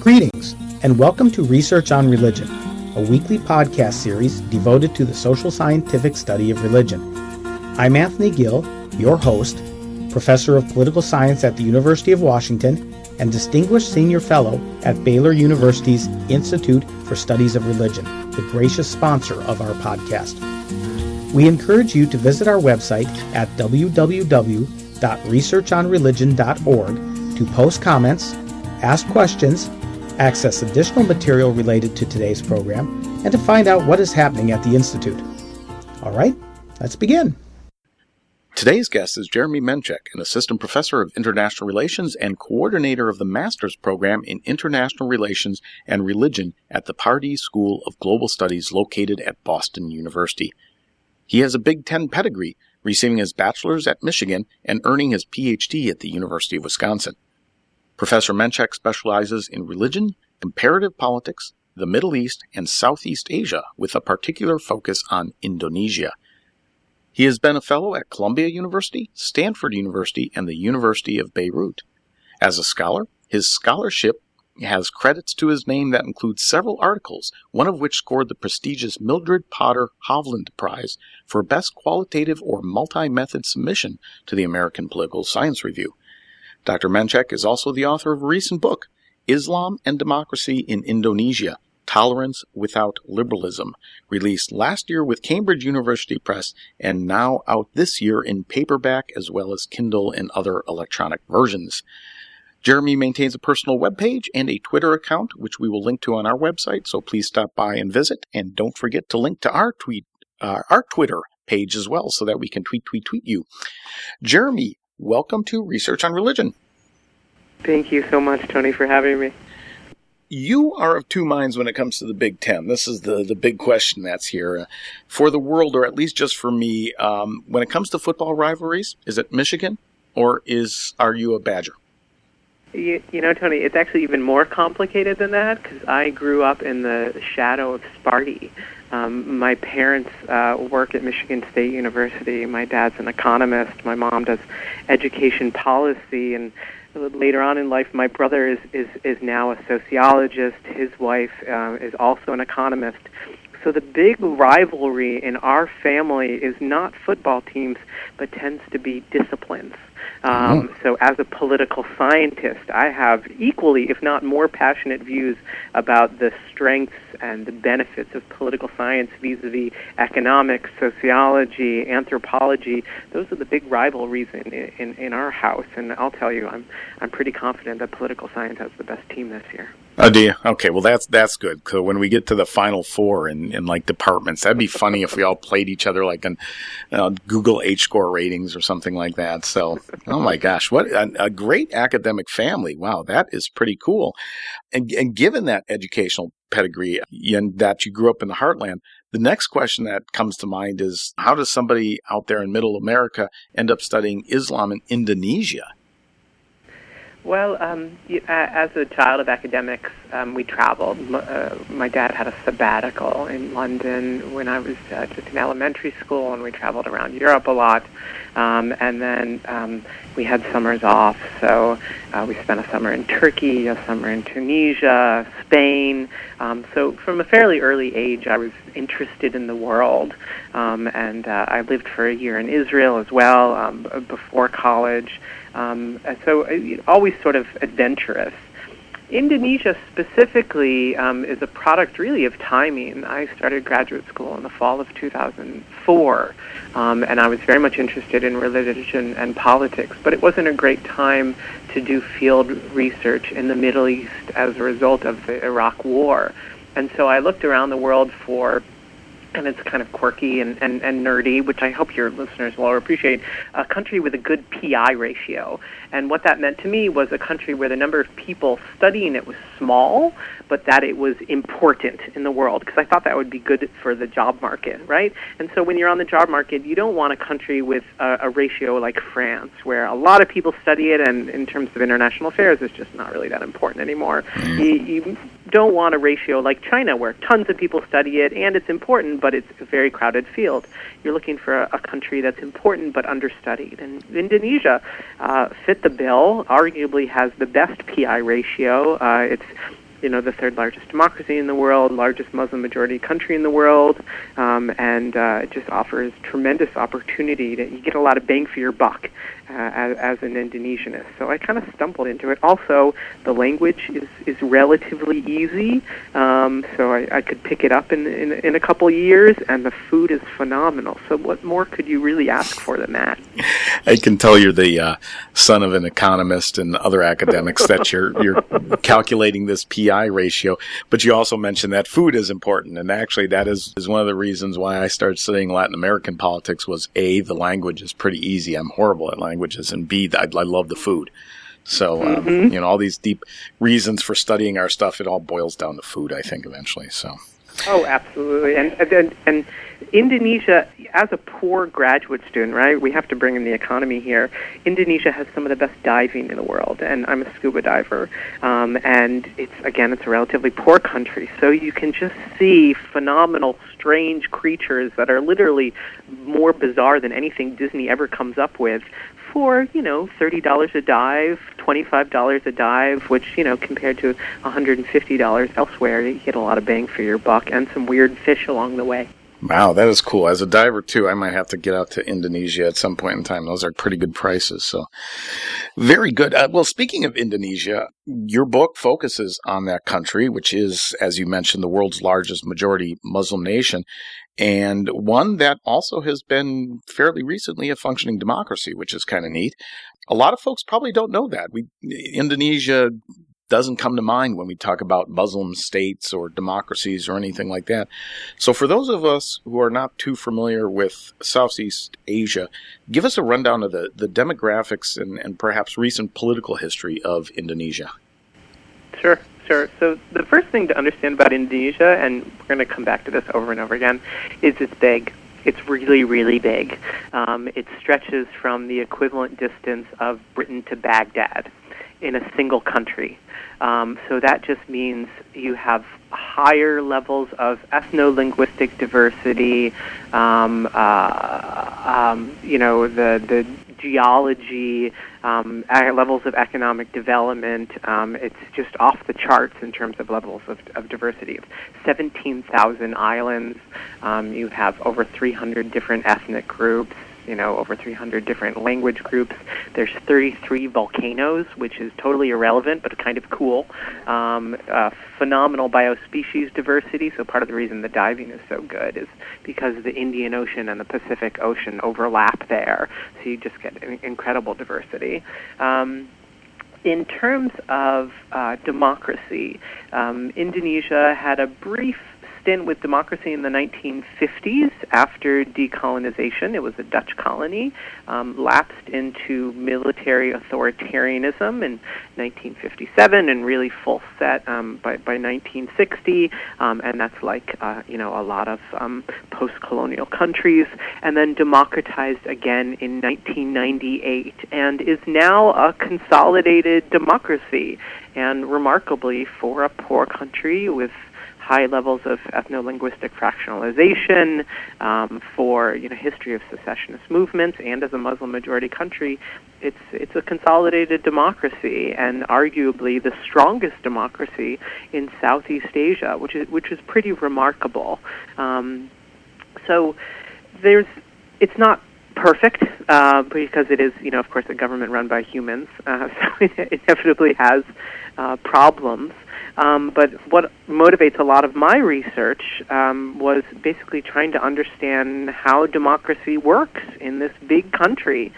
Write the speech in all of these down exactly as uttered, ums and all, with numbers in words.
Greetings, and welcome to Research on Religion, a weekly podcast series devoted to the social scientific study of religion. I'm Anthony Gill, your host, Professor of Political Science at the University of Washington, and Distinguished Senior Fellow at Baylor University's Institute for Studies of Religion, the gracious sponsor of our podcast. We encourage you to visit our website at w w w dot research on religion dot org to post comments, ask questions, access additional material related to today's program, and to find out what is happening at the Institute. All right, let's begin. Today's guest is Jeremy Menchik, an assistant professor of international relations and coordinator of the master's program in international relations and religion at the Pardee School of Global Studies located at Boston University. He has a Big Ten pedigree, receiving his bachelor's at Michigan and earning his P H D at the University of Wisconsin. Professor Menchik specializes in religion, comparative politics, the Middle East, and Southeast Asia, with a particular focus on Indonesia. He has been a fellow at Columbia University, Stanford University, and the University of Beirut. As a scholar, his scholarship has credits to his name that include several articles, one of which scored the prestigious Mildred Potter Hovland Prize for Best Qualitative or Multi-Method Submission to the American Political Science Review. Doctor Menchik is also the author of a recent book, Islam and Democracy in Indonesia, Tolerance Without Liberalism, released last year with Cambridge University Press and now out this year in paperback as well as Kindle and other electronic versions. Jeremy maintains a personal webpage and a Twitter account, which we will link to on our website, so please stop by and visit. And don't forget to link to our tweet, uh, our Twitter page as well, so that we can tweet, tweet, tweet you. Jeremy, welcome to Research on Religion. Thank you so much, Tony, for having me. You are of two minds when it comes to the Big Ten. This is the, the big question that's here. Uh, for the world, or at least just for me, um, when it comes to football rivalries, is it Michigan or is are you a Badger? You, you know, Tony, it's actually even more complicated than that because I grew up in the shadow of Sparty. Um, my parents uh, work at Michigan State University. My dad's an economist. My mom does education policy. And later on in life, my brother is, is, is now a sociologist. His wife uh, is also an economist. So the big rivalry in our family is not football teams, but tends to be disciplines. Um, mm-hmm. So as a political scientist, I have equally, if not more passionate views about the strengths and the benefits of political science vis-a-vis economics, sociology, anthropology. Those are the big rivalries in, in, in our house. And I'll tell you, I'm I'm pretty confident that political science has the best team this year. Oh, do you? Okay, well, that's that's good. So when we get to the Final Four in, in like departments, that'd be funny if we all played each other like on uh, Google H-score ratings or something like that. So, oh my gosh, what a, a great academic family. Wow, that is pretty cool. And, and given that educational pedigree and that you grew up in the heartland, the next question that comes to mind is, how does somebody out there in Middle America end up studying Islam in Indonesia? Well, um, as a child of academics, um, we traveled. Uh, my dad had a sabbatical in London when I was uh, just in elementary school, and we traveled around Europe a lot. Um, and then um, we had summers off, so uh, we spent a summer in Turkey, a summer in Tunisia, Spain. Um, so from a fairly early age, I was interested in the world, um, and uh, I lived for a year in Israel as well um, before college. Um, so uh, always sort of adventurous. Indonesia specifically um, is a product really of timing. I started graduate school in the fall of two thousand four, um, and I was very much interested in religion and politics, but it wasn't a great time to do field research in the Middle East as a result of the Iraq War. And so I looked around the world for, and it's kind of quirky and, and, and nerdy, which I hope your listeners will appreciate, a country with a good P I ratio. And what that meant to me was a country where the number of people studying it was small, but that it was important in the world, because I thought that would be good for the job market, right? And so when you're on the job market, you don't want a country with a, a ratio like France, where a lot of people study it, and in terms of international affairs, it's just not really that important anymore. You, you don't want a ratio like China, where tons of people study it, and it's important, but it's a very crowded field. You're looking for a, a country that's important but understudied. And Indonesia uh, fit the bill, arguably has the best P I ratio. Uh, it's you know, the third largest democracy in the world, largest Muslim majority country in the world, um, and uh, it just offers tremendous opportunity to you get a lot of bang for your buck uh, as, as an Indonesianist. So I kind of stumbled into it. Also, the language is, is relatively easy, um, so I, I could pick it up in, in in a couple years, and the food is phenomenal. So what more could you really ask for than that? I can tell you're the uh, son of an economist and other academics that you're you're calculating this P I ratio, but you also mentioned that food is important, and actually that is, is one of the reasons why I started studying Latin American politics was A, the language is pretty easy. I'm horrible at languages, and B, I, I love the food. So, um, mm-hmm. you know, all these deep reasons for studying our stuff, it all boils down to food, I think, eventually. So. Oh, absolutely. And, and and Indonesia, as a poor graduate student, right, we have to bring in the economy here. Indonesia has some of the best diving in the world, and I'm a scuba diver. Um, and it's, again, it's a relatively poor country, so you can just see phenomenal, strange creatures that are literally more bizarre than anything Disney ever comes up with for, you know, thirty dollars a dive, twenty-five dollars a dive, which, you know, compared to one hundred fifty dollars elsewhere, you get a lot of bang for your buck and some weird fish along the way. Wow, that is cool. As a diver, too, I might have to get out to Indonesia at some point in time. Those are pretty good prices. So, very good. Uh, well, speaking of Indonesia, your book focuses on that country, which is, as you mentioned, the world's largest majority Muslim nation, and one that also has been fairly recently a functioning democracy, which is kind of neat. A lot of folks probably don't know that. We Indonesia doesn't come to mind when we talk about Muslim states or democracies or anything like that. So for those of us who are not too familiar with Southeast Asia, give us a rundown of the, the demographics and, and perhaps recent political history of Indonesia. Sure, sure. So the first thing to understand about Indonesia, and we're going to come back to this over and over again, is it's big. It's really, really big. Um, it stretches from the equivalent distance of Britain to Baghdad in a single country. Um, so that just means you have higher levels of ethno-linguistic diversity, um, uh, um, you know, the, the geology, um, levels of economic development. Um, it's just off the charts in terms of levels of, of diversity. seventeen thousand islands. Um, you have over three hundred different ethnic groups, you know, over three hundred different language groups. There's thirty-three volcanoes, which is totally irrelevant, but kind of cool. Um, uh, phenomenal biospecies diversity, so part of the reason the diving is so good is because the Indian Ocean and the Pacific Ocean overlap there, so you just get incredible diversity. Um, in terms of uh, democracy, um, Indonesia had a brief stint with democracy in the nineteen fifties after decolonization. It was a Dutch colony, um, lapsed into military authoritarianism in nineteen fifty-seven and really full set um, by, by nineteen sixty, um, and that's like, uh, you know, a lot of um, post-colonial countries, and then democratized again in nineteen ninety-eight and is now a consolidated democracy, and remarkably for a poor country with high levels of ethno-linguistic fractionalization, um, for, you know, history of secessionist movements, and as a Muslim-majority country, it's it's a consolidated democracy, and arguably the strongest democracy in Southeast Asia, which is which is pretty remarkable. Um, so there's it's not perfect uh, because it is, you know, of course, a government run by humans, uh, so it inevitably has uh, problems. Um, but what motivates a lot of my research um, was basically trying to understand how democracy works in this big country.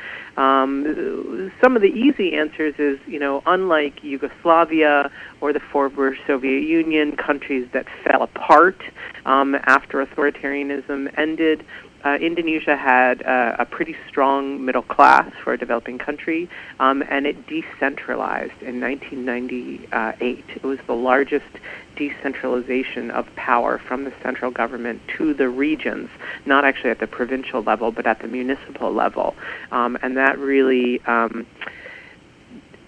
Um, some of the easy answers is, you know, unlike Yugoslavia or the former Soviet Union, countries that fell apart um, after authoritarianism ended, Uh, Indonesia had uh, a pretty strong middle class for a developing country, um, and it decentralized in nineteen ninety-eight. It was the largest decentralization of power from the central government to the regions, not actually at the provincial level, but at the municipal level. Um, and that really... Um,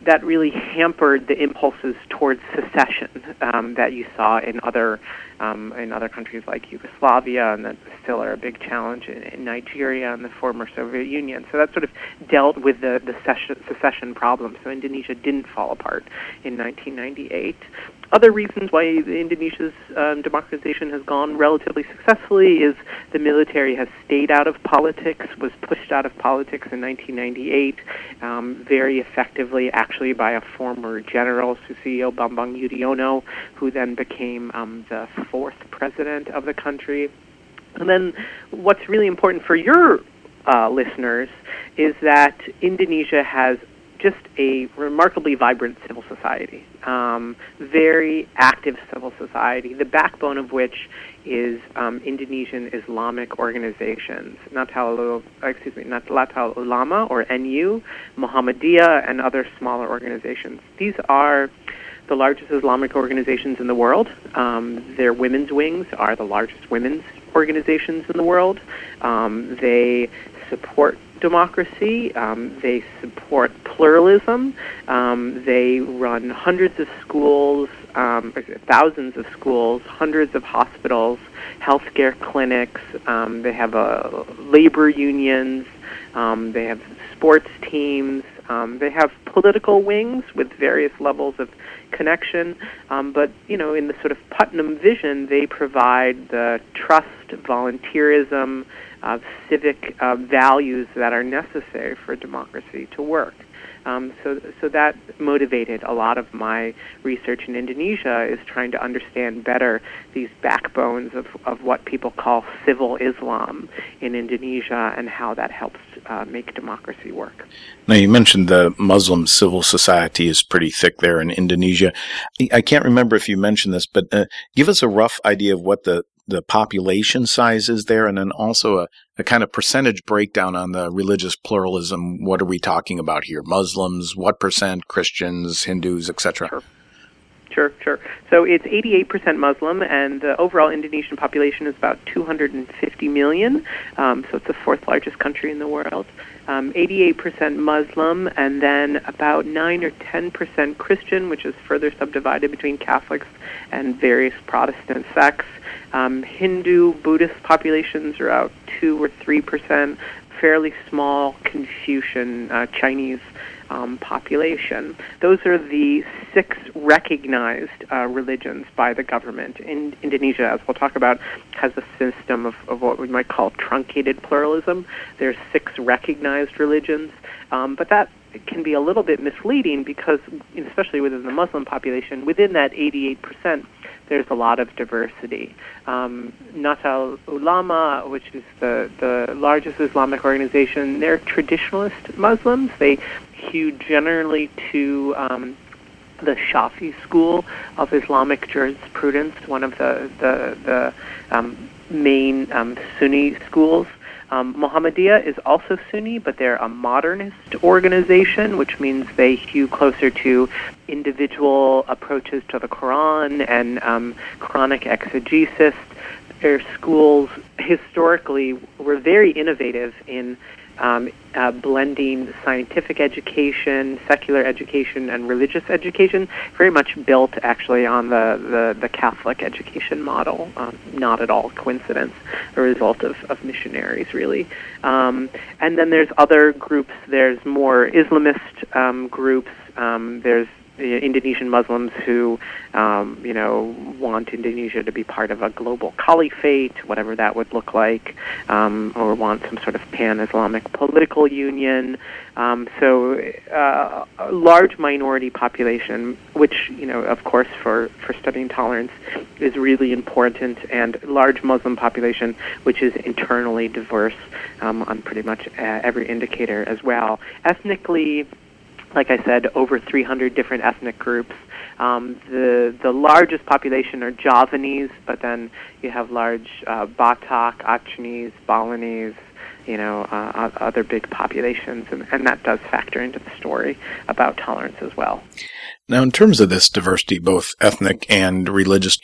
that really hampered the impulses towards secession um, that you saw in other um, in other countries like Yugoslavia, and that still are a big challenge in, in Nigeria and the former Soviet Union. So that sort of dealt with the, the secession, secession problem. So Indonesia didn't fall apart in nineteen ninety-eight. Other reasons why Indonesia's um, democratization has gone relatively successfully is the military has stayed out of politics, was pushed out of politics in nineteen ninety-eight, um, very effectively actually by a former general, Susilo Bambang Yudhoyono, who then became um, the fourth president of the country. And then what's really important for your uh, listeners is that Indonesia has just a remarkably vibrant civil society, um, very active civil society, the backbone of which is um, Indonesian Islamic organizations, Nahdlatul, excuse me, Nahdlatul Ulama, or N U, Muhammadiyah, and other smaller organizations. These are the largest Islamic organizations in the world. Um, their women's wings are the largest women's organizations in the world. Um, they support democracy. Um, they support pluralism. Um, they run hundreds of schools, um, thousands of schools, hundreds of hospitals, healthcare clinics. Um, they have uh, labor unions. Um, they have sports teams. Um, they have political wings with various levels of connection. Um, but, you know, in the sort of Putnam vision, they provide the trust, volunteerism, uh, civic uh, values that are necessary for democracy to work. Um, so, so that motivated a lot of my research in Indonesia, is trying to understand better these backbones of, of what people call civil Islam in Indonesia and how that helps uh, make democracy work. Now, you mentioned the Muslim civil society is pretty thick there in Indonesia. I can't remember if you mentioned this, but uh, give us a rough idea of what the the population size is there, and then also a, a kind of percentage breakdown on the religious pluralism. What are we talking about here? Muslims, what percent, Christians, Hindus, et cetera? Sure. Sure, sure. So it's eighty-eight percent Muslim, and the overall Indonesian population is about two hundred fifty million, um, so it's the fourth largest country in the world. Um, eighty-eight percent Muslim, and then about nine or ten percent Christian, which is further subdivided between Catholics and various Protestant sects. Um, Hindu, Buddhist populations are about two or three percent, fairly small Confucian, uh, Chinese um, population. Those are the six recognized uh, religions by the government. In Indonesia, as we'll talk about, has a system of, of what we might call truncated pluralism. There's six recognized religions, um, but that can be a little bit misleading because, especially within the Muslim population, within that eighty-eight percent, there's a lot of diversity. Um, Nahdlatul Ulama, which is the, the largest Islamic organization, they're traditionalist Muslims. They hew generally to um, the Shafi school of Islamic jurisprudence, one of the, the, the um, main um, Sunni schools. Um, Muhammadiyah is also Sunni, but they're a modernist organization, which means they hew closer to individual approaches to the Quran and um, Quranic exegesis. Their schools historically were very innovative in um, uh, blending scientific education, secular education, and religious education, very much built actually on the, the, the Catholic education model, um, not at all coincidence, a result of, of missionaries, really. Um, and then there's other groups. There's more Islamist um, groups. Um, there's Indonesian Muslims who, um, you know, want Indonesia to be part of a global caliphate, whatever that would look like, um, or want some sort of pan-Islamic political union. Um, so uh, a large minority population, which, you know, of course, for, for studying tolerance is really important, and large Muslim population, which is internally diverse um, on pretty much uh, every indicator as well. Ethnically, like I said, over three hundred different ethnic groups. Um, the the largest population are Javanese, but then you have large uh, Batak, Acehnese, Balinese, you know, uh, other big populations, and, and that does factor into the story about tolerance as well. Now, in terms of this diversity, both ethnic and religious,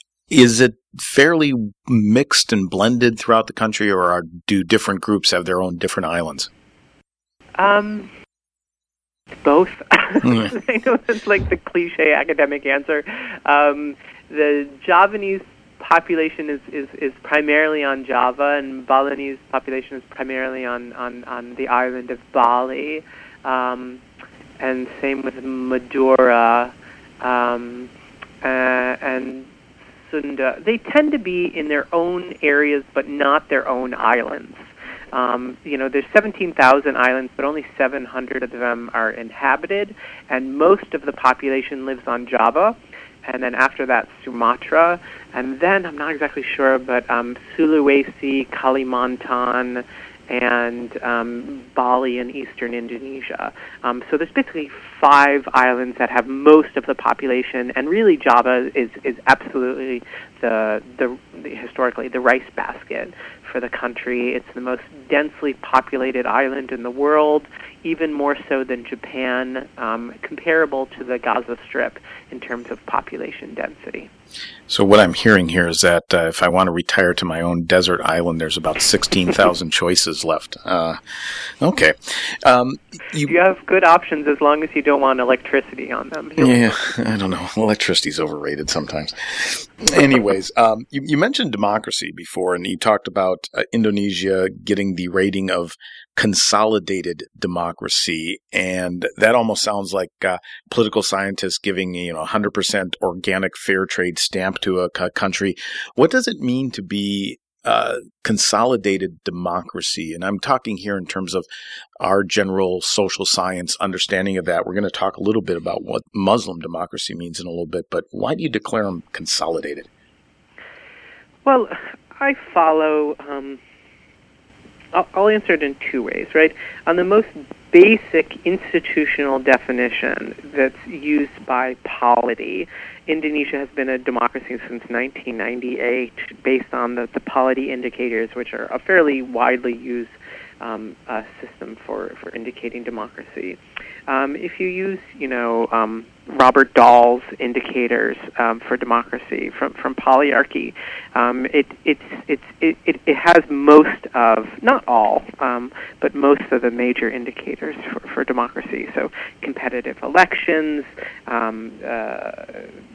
is it fairly mixed and blended throughout the country, or are, do different groups have their own different islands? Um. Both. Mm. I know that's like the cliche academic answer. Um, the Javanese population is, is, is primarily on Java, and Balinese population is primarily on, on, on the island of Bali. Um, and same with Madura um, uh, and Sunda. They tend to be in their own areas, but not their own islands. Um, you know, there's seventeen thousand islands, but only seven hundred of them are inhabited, and most of the population lives on Java, and then after that, Sumatra, and then, I'm not exactly sure, but um, Sulawesi, Kalimantan, and um, Bali in eastern Indonesia. Um, so there's basically five islands that have most of the population, and really Java is, is absolutely the, the, the historically the rice basket for the country. It's the most densely populated island in the world, even more so than Japan, um, comparable to the Gaza Strip in terms of population density. So what I'm hearing here is that uh, if I want to retire to my own desert island, there's about sixteen thousand choices left. Uh, okay. Um, you, you have good options as long as you don't want electricity on them. You'll yeah, I don't know. Electricity's overrated sometimes. Anyways, um, you, you mentioned democracy before, and you talked about uh, Indonesia getting the rating of consolidated democracy, and that almost sounds like uh, political scientists giving, you know, one hundred percent organic fair trade stamp to a c- country. What does it mean to be uh, consolidated democracy? And I'm talking here in terms of our general social science understanding of that. We're going to talk a little bit about what Muslim democracy means in a little bit, but why do you declare them consolidated? Well, I follow... Um I'll answer it in two ways, right? On the most basic institutional definition that's used by polity, Indonesia has been a democracy since nineteen ninety-eight based on the, the polity indicators, which are a fairly widely used um, uh, system for, for indicating democracy. Um, if you use, you know, um, Robert Dahl's indicators um, for democracy from from Polyarchy, um, it it's it's it, it, it has most of, not all, um, but most of the major indicators for, for democracy. So competitive elections, um, uh,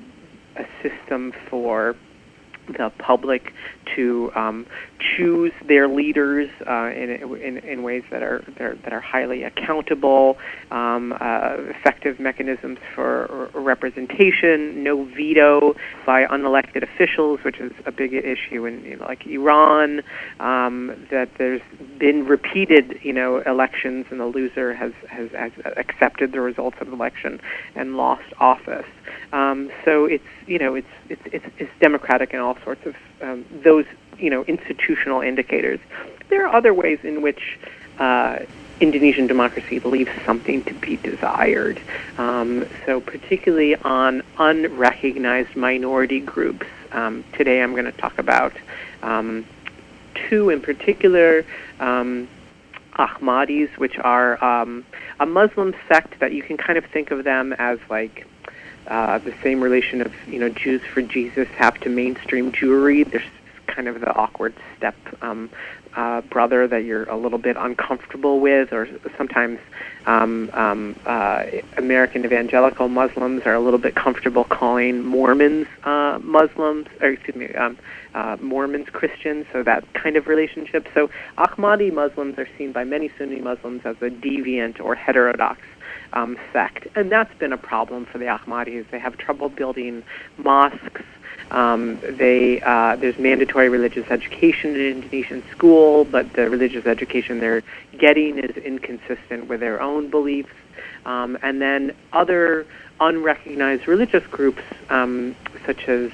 a system for the public to um, choose their leaders uh, in, in in ways that are that are highly accountable, um, uh, effective mechanisms for representation, no veto by unelected officials, which is a big issue in, you know, like Iran. Um, that there's been repeated, you know, elections, and the loser has, has has accepted the results of the election and lost office. Um, so it's you know it's it's it's, it's democratic in all sorts of um, those you know institutional indicators. There are other ways in which uh, Indonesian democracy leaves something to be desired. Um, so particularly on unrecognized minority groups. Um, today I'm going to talk about um, two in particular. Um, Ahmadis, which are um, a Muslim sect that you can kind of think of them as like Uh, the same relation of, you know, Jews for Jesus have to mainstream Jewry. There's kind of the awkward step um, uh, brother that you're a little bit uncomfortable with, or sometimes um, um, uh, American evangelical Muslims are a little bit comfortable calling Mormons uh, Muslims, or excuse me, um, uh, Mormons Christians, so that kind of relationship. So Ahmadi Muslims are seen by many Sunni Muslims as a deviant or heterodox Um, sect, and that's been a problem for the Ahmadis. They have trouble building mosques. Um, they uh, there's mandatory religious education in Indonesian school, but the religious education they're getting is inconsistent with their own beliefs. Um, and then other unrecognized religious groups, um, such as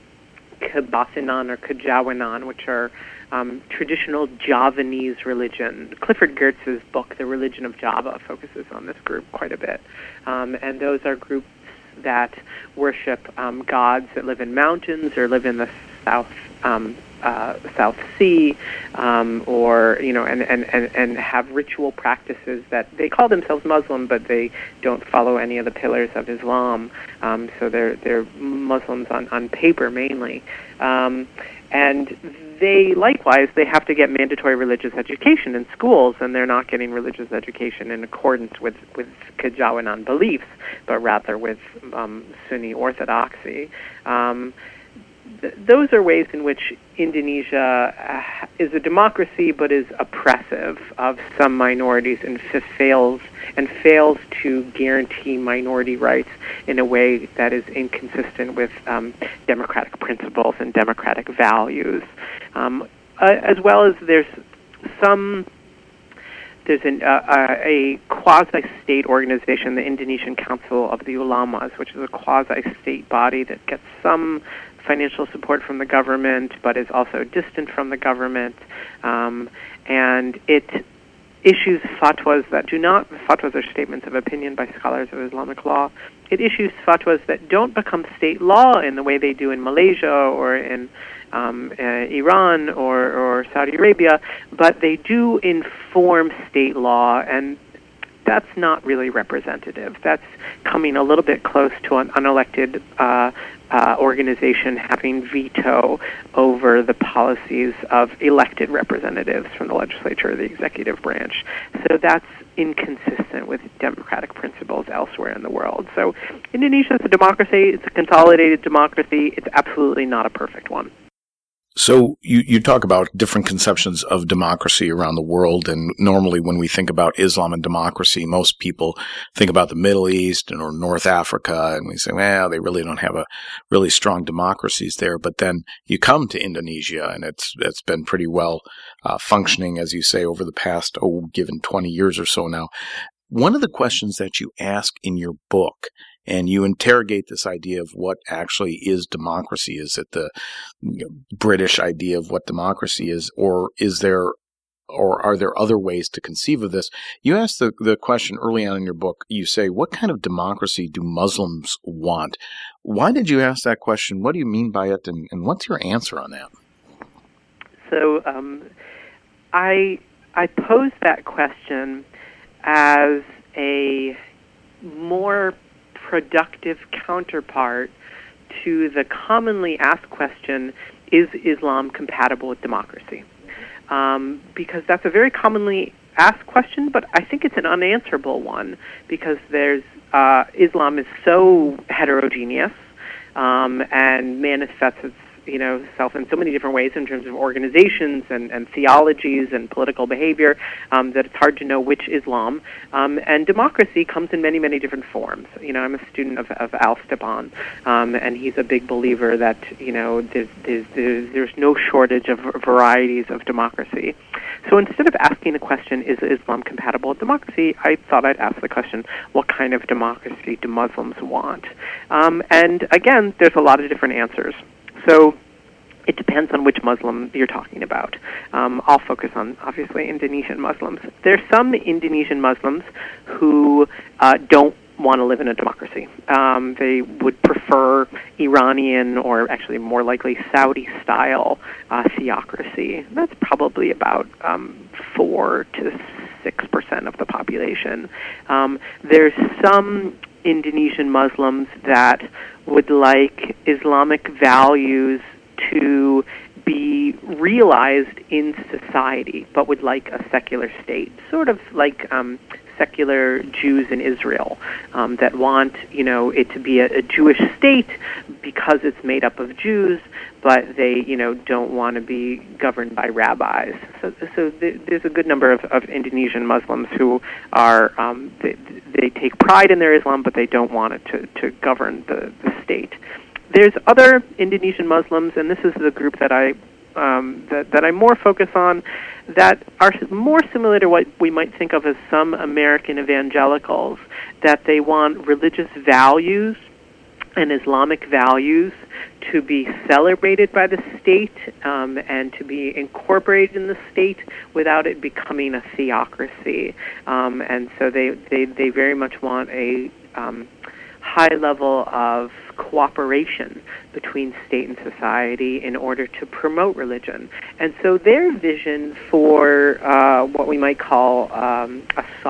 Kebasinan or Kejawanan, which are Um, traditional Javanese religion. Clifford Geertz's book, The Religion of Java, focuses on this group quite a bit. Um, and those are groups that worship um, gods that live in mountains or live in the South um, uh, South Sea, um, or you know, and, and, and, and have ritual practices that they call themselves Muslim, but they don't follow any of the pillars of Islam. Um, so they're they're Muslims on, on paper mainly. Um, and they likewise, they have to get mandatory religious education in schools, and they're not getting religious education in accordance with, with Kejawanan beliefs, but rather with um, Sunni orthodoxy. Um, th- those are ways in which Indonesia uh, is a democracy, but is oppressive of some minorities and f- fails and fails to guarantee minority rights in a way that is inconsistent with um, democratic principles and democratic values. Um, uh, as well as there's some, there's an, uh, uh, a quasi-state organization, the Indonesian Council of the Ulamas, which is a quasi-state body that gets some financial support from the government, but is also distant from the government, um, and it issues fatwas that do not, fatwas are statements of opinion by scholars of Islamic law. It issues fatwas that don't become state law in the way they do in Malaysia or in um, uh, Iran or, or Saudi Arabia, but they do inform state law, and that's not really representative. That's coming a little bit close to an unelected uh, uh, organization having veto over the policies of elected representatives from the legislature or the executive branch. So that's inconsistent with democratic principles elsewhere in the world. So Indonesia is a democracy. It's a consolidated democracy. It's absolutely not a perfect one. So you, you talk about different conceptions of democracy around the world, and normally when we think about Islam and democracy, most people think about the Middle East or North Africa, and we say, well, they really don't have a really strong democracies there. But then you come to Indonesia, and it's it's been pretty well uh, functioning, as you say, over the past, oh, given twenty years or so now. One of the questions that you ask in your book, and you interrogate this idea of what actually is democracy. Is it the you know, British idea of what democracy is, or is there, or are there other ways to conceive of this? You ask the, the question early on in your book. You say, what kind of democracy do Muslims want? Why did you ask that question? What do you mean by it, and, and what's your answer on that? So um, I I pose that question as a more productive counterpart to the commonly asked question, is Islam compatible with democracy? Um, because that's a very commonly asked question, but I think it's an unanswerable one, because there's uh, Islam is so heterogeneous um, and manifests its you know, self in so many different ways in terms of organizations and, and theologies and political behavior, um, that it's hard to know which Islam. Um, and democracy comes in many, many different forms. You know, I'm a student of, of Al Stepan, um, and he's a big believer that, you know, there's, there's, there's, there's no shortage of varieties of democracy. So instead of asking the question, is Islam compatible with democracy, I thought I'd ask the question, what kind of democracy do Muslims want? Um, and again, there's a lot of different answers. So it depends on which Muslim you're talking about. Um, I'll focus on, obviously, Indonesian Muslims. There's some Indonesian Muslims who uh, don't want to live in a democracy. Um, they would prefer Iranian, or actually more likely Saudi-style uh, theocracy. That's probably about um, four to six percent of the population. Um, there's some Indonesian Muslims that would like Islamic values to be realized in society, but would like a secular state, sort of like um, secular Jews in Israel, um, that want, you know, it to be a, a Jewish state because it's made up of Jews, but they, you know, don't want to be governed by rabbis. So, so th- there's a good number of, of Indonesian Muslims who are, um, they, they take pride in their Islam, but they don't want it to, to govern the, the state. There's other Indonesian Muslims, and this is the group that I um, that, that I more focus on, that are more similar to what we might think of as some American evangelicals, that they want religious values and Islamic values to be celebrated by the state um, and to be incorporated in the state without it becoming a theocracy. Um, and so they, they, they very much want a um, high level of cooperation between state and society in order to promote religion. And so their vision for uh, what we might call um, a soft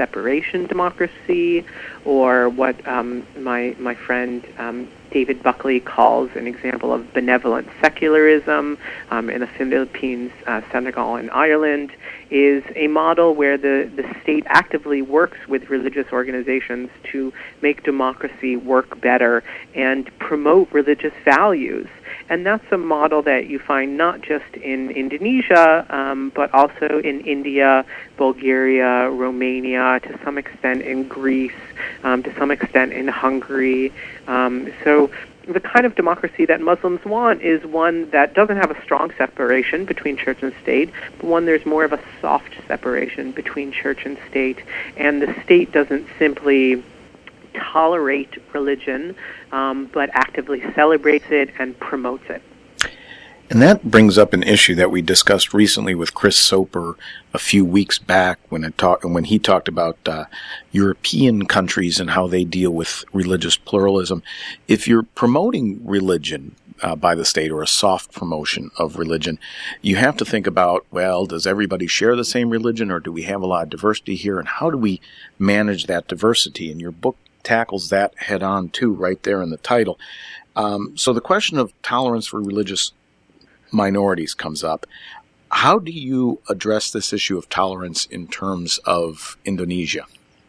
separation democracy, or what um, my my friend um, David Buckley calls an example of benevolent secularism um, in the Philippines, uh, Senegal, and Ireland, is a model where the, the state actively works with religious organizations to make democracy work better and promote religious values. And that's a model that you find not just in Indonesia, um, but also in India, Bulgaria, Romania, to some extent in Greece, um, to some extent in Hungary. Um, so the kind of democracy that Muslims want is one that doesn't have a strong separation between church and state, but one there's more of a soft separation between church and state, and the state doesn't simply tolerate religion, um, but actively celebrates it and promotes it. And that brings up an issue that we discussed recently with Chris Soper a few weeks back when it talk, when he talked about uh, European countries and how they deal with religious pluralism. If you're promoting religion uh, by the state, or a soft promotion of religion, you have to think about, well, does everybody share the same religion, or do we have a lot of diversity here, and how do we manage that diversity? And your book tackles that head on too, right there in the title. Um, so the question of tolerance for religious minorities comes up. How do you address this issue of tolerance in terms of Indonesia?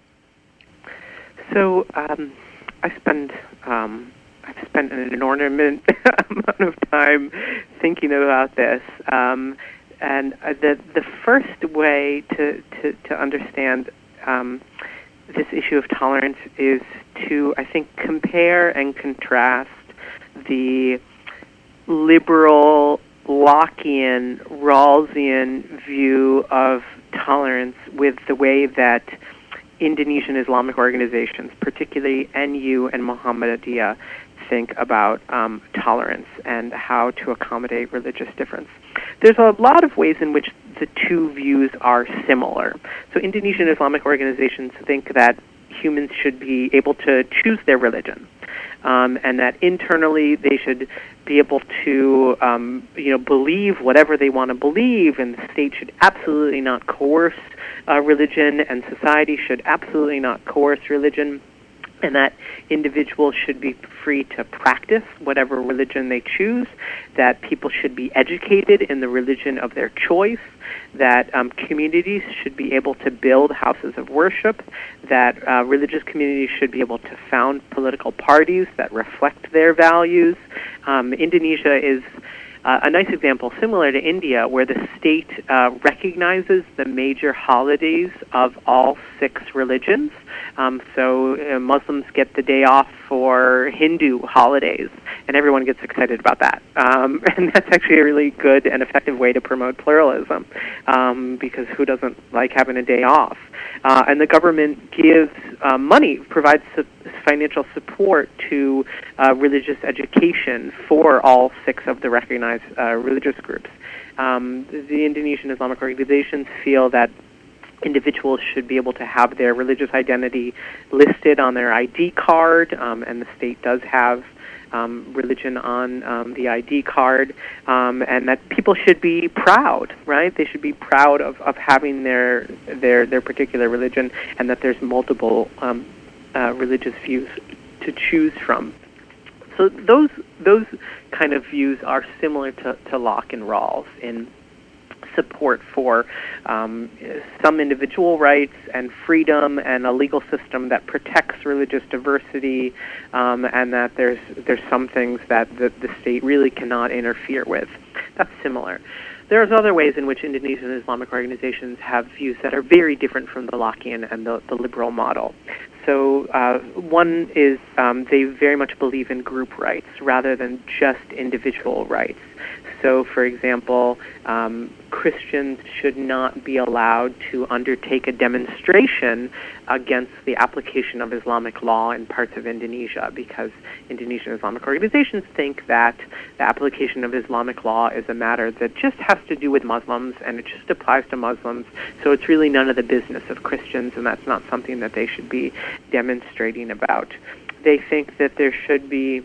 So um, I spend um, I've spent an inordinate amount of time thinking about this, um, and the the first way to to, to understand um, this issue of tolerance is to, I think, compare and contrast the liberal Lockean, Rawlsian view of tolerance with the way that Indonesian Islamic organizations, particularly N U and Muhammadiyah, think about um, tolerance and how to accommodate religious difference. There's a lot of ways in which the two views are similar. So Indonesian Islamic organizations think that humans should be able to choose their religion, um, and that internally they should be able to, um, you know, believe whatever they want to believe, and the state should absolutely not coerce uh, religion, and society should absolutely not coerce religion, and that individuals should be free to practice whatever religion they choose, that people should be educated in the religion of their choice, that um, communities should be able to build houses of worship, that uh, religious communities should be able to found political parties that reflect their values. Um, Indonesia is uh, a nice example, similar to India, where the state uh, recognizes the major holidays of all six religions. Um, so uh, Muslims get the day off for Hindu holidays, and everyone gets excited about that. Um, and that's actually a really good and effective way to promote pluralism, um, because who doesn't like having a day off? Uh, and the government gives uh, money, provides su- financial support to uh, religious education for all six of the recognized uh, religious groups. Um, the Indonesian Islamic organizations feel that individuals should be able to have their religious identity listed on their I D card, um, and the state does have um, religion on um, the I D card, um, and that people should be proud, right? They should be proud of, of having their their their particular religion, and that there's multiple um, uh, religious views to choose from. So those those kind of views are similar to, to Locke and Rawls in support for um, some individual rights and freedom, and a legal system that protects religious diversity, um, and that there's there's some things that the, the state really cannot interfere with. That's similar. There's other ways in which Indonesian Islamic organizations have views that are very different from the Lockean and the, the liberal model. So uh, one is um, they very much believe in group rights rather than just individual rights. So, for example, um, Christians should not be allowed to undertake a demonstration against the application of Islamic law in parts of Indonesia, because Indonesian Islamic organizations think that the application of Islamic law is a matter that just has to do with Muslims, and it just applies to Muslims, so it's really none of the business of Christians, and that's not something that they should be demonstrating about. They think that there should be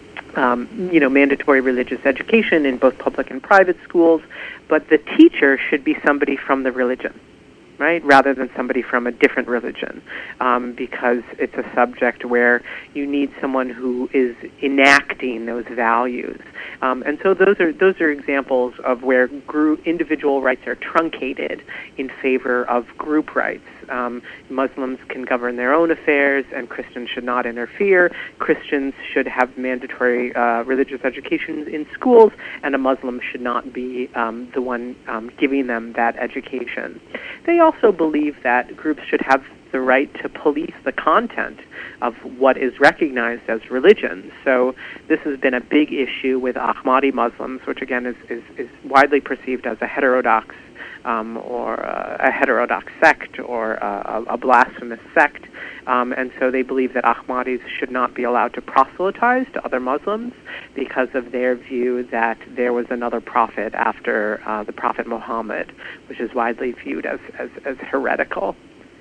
Um, you know, mandatory religious education in both public and private schools, but the teacher should be somebody from the religion. right, rather than somebody from a different religion, um, because it's a subject where you need someone who is enacting those values. Um, and so those are those are examples of where group, individual rights are truncated in favor of group rights. Um, Muslims can govern their own affairs, and Christians should not interfere. Christians should have mandatory uh, religious education in schools, and a Muslim should not be um, the one um, giving them that education. They also believe that groups should have the right to police the content of what is recognized as religion. So this has been a big issue with Ahmadi Muslims, which again is, is, is widely perceived as a heterodox um, or uh, a heterodox sect or uh, a, a blasphemous sect. Um, and so they believe that Ahmadis should not be allowed to proselytize to other Muslims because of their view that there was another prophet after uh, the Prophet Muhammad, which is widely viewed as, as, as heretical.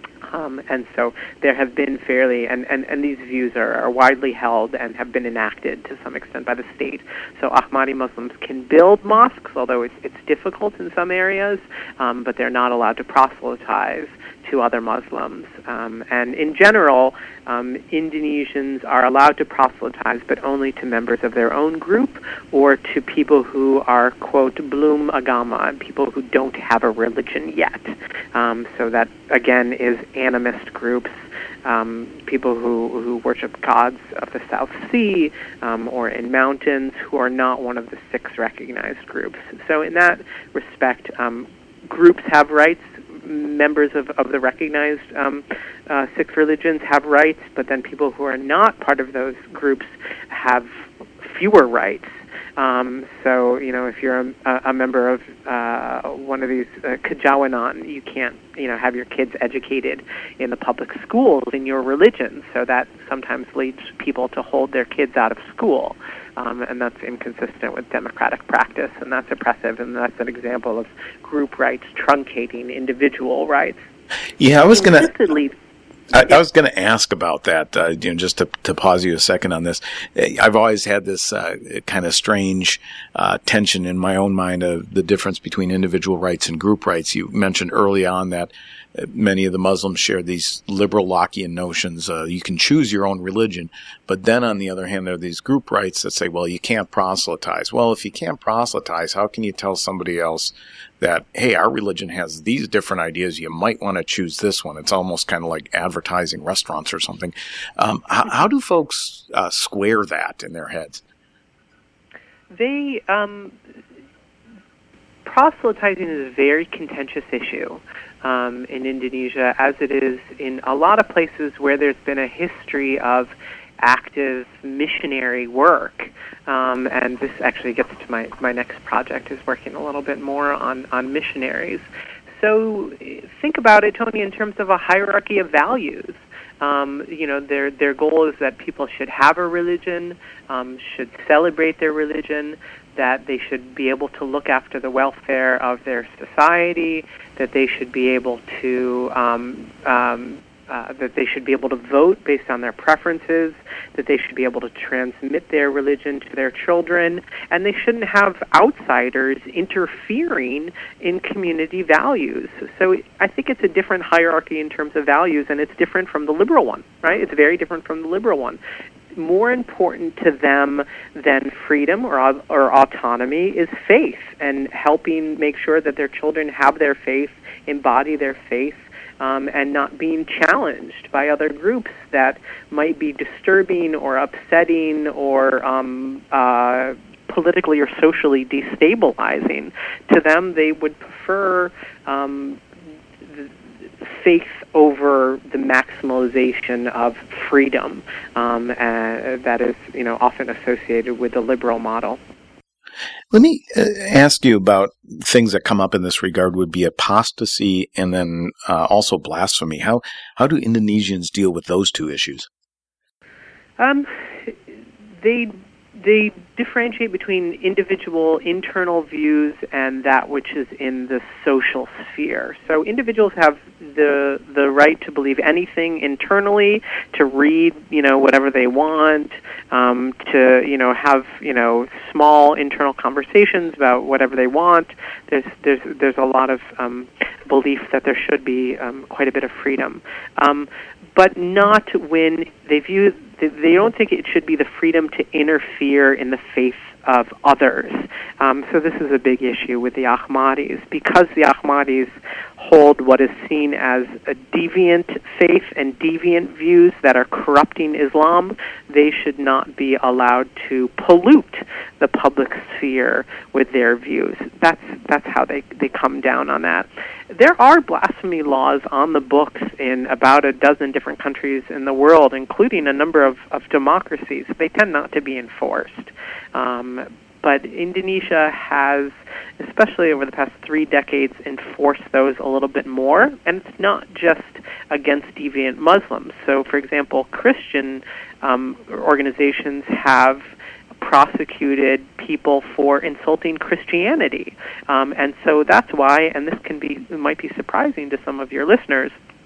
Um, and so there have been fairly, and, and, and these views are, are widely held and have been enacted to some extent by the state. So Ahmadi Muslims can build mosques, although it's, it's difficult in some areas, um, but they're not allowed to proselytize to other Muslims. Um, and in general, um, Indonesians are allowed to proselytize, but only to members of their own group or to people who are, quote, belum agama, people who don't have a religion yet. Um, so that, again, is animist groups, um, people who, who worship gods of the South Sea um, or in mountains who are not one of the six recognized groups. So in that respect, um, groups have rights. Members of, of the recognized um, uh, six religions have rights, but then people who are not part of those groups have fewer rights. Um, so, you know, if you're a, a member of uh, one of these uh, Kejawanan, you can't, you know, have your kids educated in the public schools in your religion. So that sometimes leads people to hold their kids out of school. Um, and that's inconsistent with democratic practice, and that's oppressive, and that's an example of group rights truncating individual rights. Yeah, I was going to... I, I was going to ask about that, uh, you know, just to, to pause you a second on this. I've always had this uh, kind of strange uh, tension in my own mind of the difference between individual rights and group rights. You mentioned early on that many of the Muslims share these liberal Lockean notions. Uh, you can choose your own religion, but then on the other hand, there are these group rights that say, well, you can't proselytize. Well, if you can't proselytize, how can you tell somebody else that, hey, our religion has these different ideas, you might want to choose this one? It's almost kind of like advertising restaurants or something. Um, how, how do folks uh, square that in their heads? They, um, proselytizing is a very contentious issue um, in Indonesia, as it is in a lot of places where there's been a history of active missionary work. Um, and this actually gets to my, my next project, is working a little bit more on, on missionaries. So think about it, Tony, in terms of a hierarchy of values. Um, you know, their their goal is that people should have a religion, um, should celebrate their religion, that they should be able to look after the welfare of their society, that they should be able to um, um, uh, that they should be able to vote based on their preferences, that they should be able to transmit their religion to their children, and they shouldn't have outsiders interfering in community values. So I think it's a different hierarchy in terms of values, and it's different from the liberal one, right? It's very different from the liberal one. More important to them than freedom or, or autonomy is faith, and helping make sure that their children have their faith, embody their faith, Um, and not being challenged by other groups that might be disturbing or upsetting or um, uh, politically or socially destabilizing. To them, they would prefer um, the faith over the maximalization of freedom um, uh, that is, you know, often associated with the liberal model. Let me uh, ask you about things that come up in this regard would be apostasy and then uh, also blasphemy. How how do Indonesians deal with those two issues? Um, they they differentiate between individual internal views and that which is in the social sphere. So individuals have the the right to believe anything internally, to read, you know, whatever they want, um, to, you know, have, you know, small internal conversations about whatever they want. There's there's there's a lot of um, belief that there should be um, quite a bit of freedom, um, but not when they view. They don't think it should be the freedom to interfere in the faith of others. Um, so this is a big issue with the Ahmadis. Because the Ahmadis hold what is seen as a deviant faith and deviant views that are corrupting Islam, they should not be allowed to pollute the public sphere with their views. That's that's how they, they come down on that. There are blasphemy laws on the books in about a dozen different countries in the world, including a number of, of democracies. They tend not to be enforced. Um, but Indonesia has, especially over the past three decades, enforced those a little bit more. And it's not just against deviant Muslims. So, for example, Christian um, organizations have prosecuted people for insulting Christianity. Um, and so that's why, and this can be, it might be surprising to some of your listeners,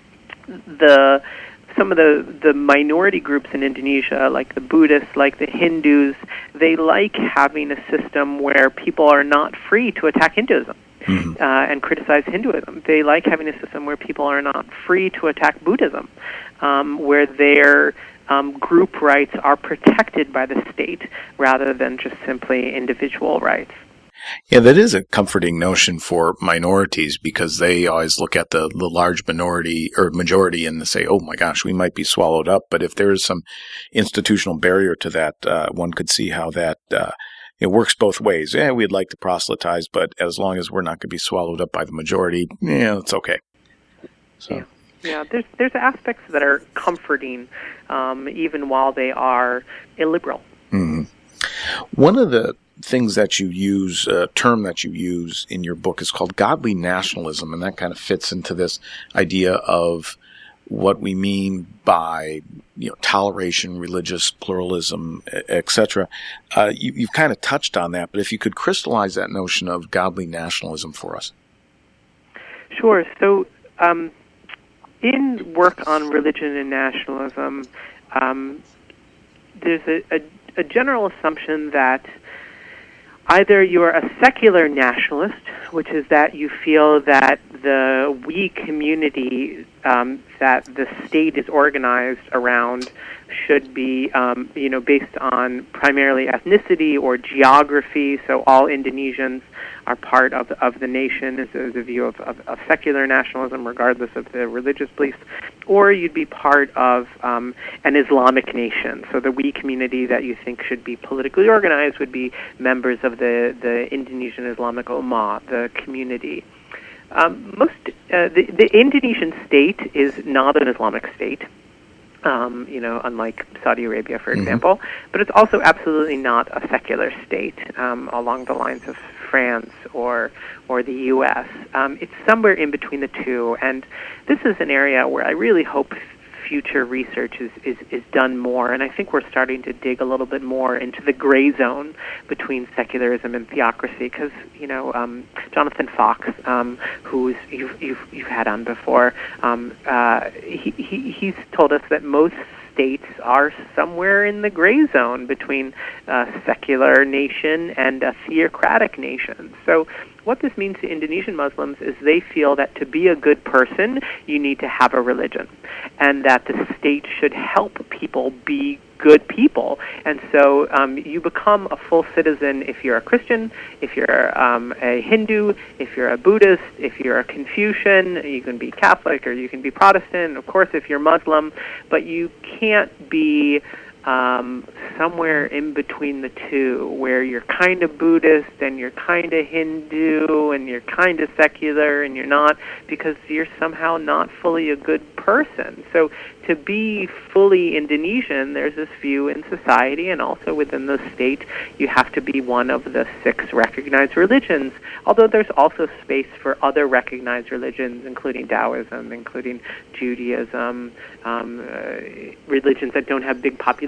the some of the, the minority groups in Indonesia, like the Buddhists, like the Hindus, they like having a system where people are not free to attack Hinduism. Mm-hmm. uh, and criticize Hinduism. They like having a system where people are not free to attack Buddhism, um, where their um, group rights are protected by the state rather than just simply individual rights. Yeah, that is a comforting notion for minorities, because they always look at the, the large minority or majority and they say, oh my gosh, we might be swallowed up. But if there is some institutional barrier to that, uh, one could see how that uh, it works both ways. Yeah, we'd like to proselytize, but as long as we're not going to be swallowed up by the majority, yeah, it's okay. So. Yeah. Yeah, there's there's aspects that are comforting, um, even while they are illiberal. Mm-hmm. One of the things that you use, a uh, term that you use in your book, is called godly nationalism, and that kind of fits into this idea of what we mean by, you know, toleration, religious pluralism, et cetera. Uh, you, you've kind of touched on that, but if you could crystallize that notion of godly nationalism for us. Sure. So, um, in work on religion and nationalism, um, there's a, a, a general assumption that either you are a secular nationalist, which is that you feel that the we community um, that the state is organized around should be, um, you know, based on primarily ethnicity or geography. So all Indonesians are part of of the nation. Is a view of, of, of secular nationalism, regardless of the religious beliefs. Or you'd be part of um, an Islamic nation. So the we community that you think should be politically organized would be members of the, the Indonesian Islamic Ummah, the community. Um, most uh, the, the Indonesian state is not an Islamic state. Um, you know, unlike Saudi Arabia, for example, mm-hmm. but it's also absolutely not a secular state um, along the lines of France or or the U S. Um, it's somewhere in between the two, and this is an area where I really hope future research is, is, is done more, and I think we're starting to dig a little bit more into the gray zone between secularism and theocracy, because, you know, um, Jonathan Fox, um, who you've, you've, you've had on before, um, uh, he, he, he's told us that most states are somewhere in the gray zone between a secular nation and a theocratic nation. So what this means to Indonesian Muslims is they feel that to be a good person, you need to have a religion, and that the state should help people be good people. And so um, you become a full citizen if you're a Christian, if you're um, a Hindu, if you're a Buddhist, if you're a Confucian. You can be Catholic or you can be Protestant, of course, if you're Muslim, but you can't be Um, somewhere in between the two, where you're kind of Buddhist and you're kind of Hindu and you're kind of secular and you're not, because you're somehow not fully a good person. So to be fully Indonesian, there's this view in society and also within the state, you have to be one of the six recognized religions, although there's also space for other recognized religions, including Taoism, including Judaism, um, uh, religions that don't have big populations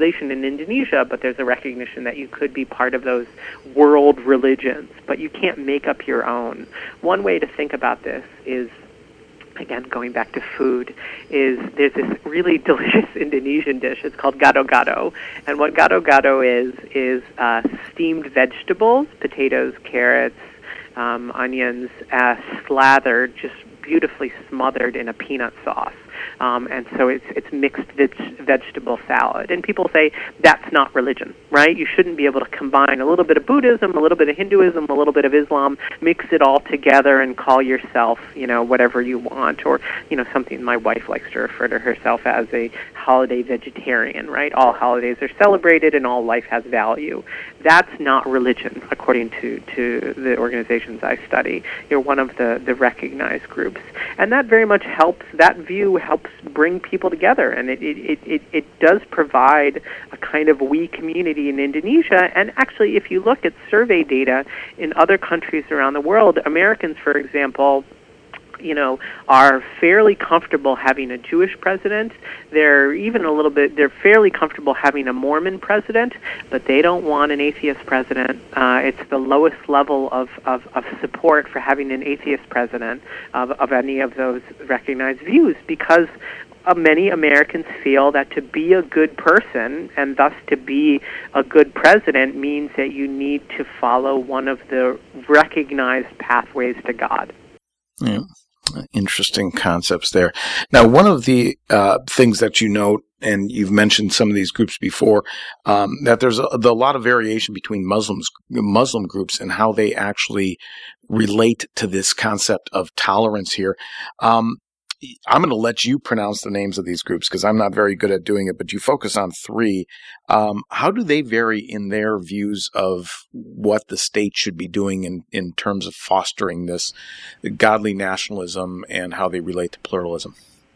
population in Indonesia, but there's a recognition that you could be part of those world religions, but you can't make up your own. One way to think about this is, again, going back to food, is there's this really delicious Indonesian dish. It's called gado-gado. And what gado-gado is, is uh, steamed vegetables, potatoes, carrots, um, onions, uh, slathered, just beautifully smothered in a peanut sauce. Um, and so it's it's mixed veg- vegetable salad. And people say that's not religion, right? You shouldn't be able to combine a little bit of Buddhism, a little bit of Hinduism, a little bit of Islam, mix it all together and call yourself, you know, whatever you want. Or, you know, something my wife likes to refer to herself as a holiday vegetarian, right? All holidays are celebrated and all life has value. That's not religion, according to, to the organizations I study. You're one of the, the recognized groups. And that very much helps, that view helps bring people together, and it, it, it, it does provide a kind of we community in Indonesia. And actually, if you look at survey data in other countries around the world, Americans, for example, you know, are fairly comfortable having a Jewish president. They're even a little bit, they're fairly comfortable having a Mormon president, but they don't want an atheist president. Uh, it's the lowest level of, of, of support for having an atheist president of, of any of those recognized views, because uh, many Americans feel that to be a good person and thus to be a good president means that you need to follow one of the recognized pathways to God. Yeah. Interesting concepts there. Now, one of the uh, things that you note, and you've mentioned some of these groups before, um, that there's a, a lot of variation between Muslims, Muslim groups and how they actually relate to this concept of tolerance here. Um, I'm going to let you pronounce the names of these groups because I'm not very good at doing it, but you focus on three. Um, how do they vary in their views of what the state should be doing in, in terms of fostering this godly nationalism and how they relate to pluralism?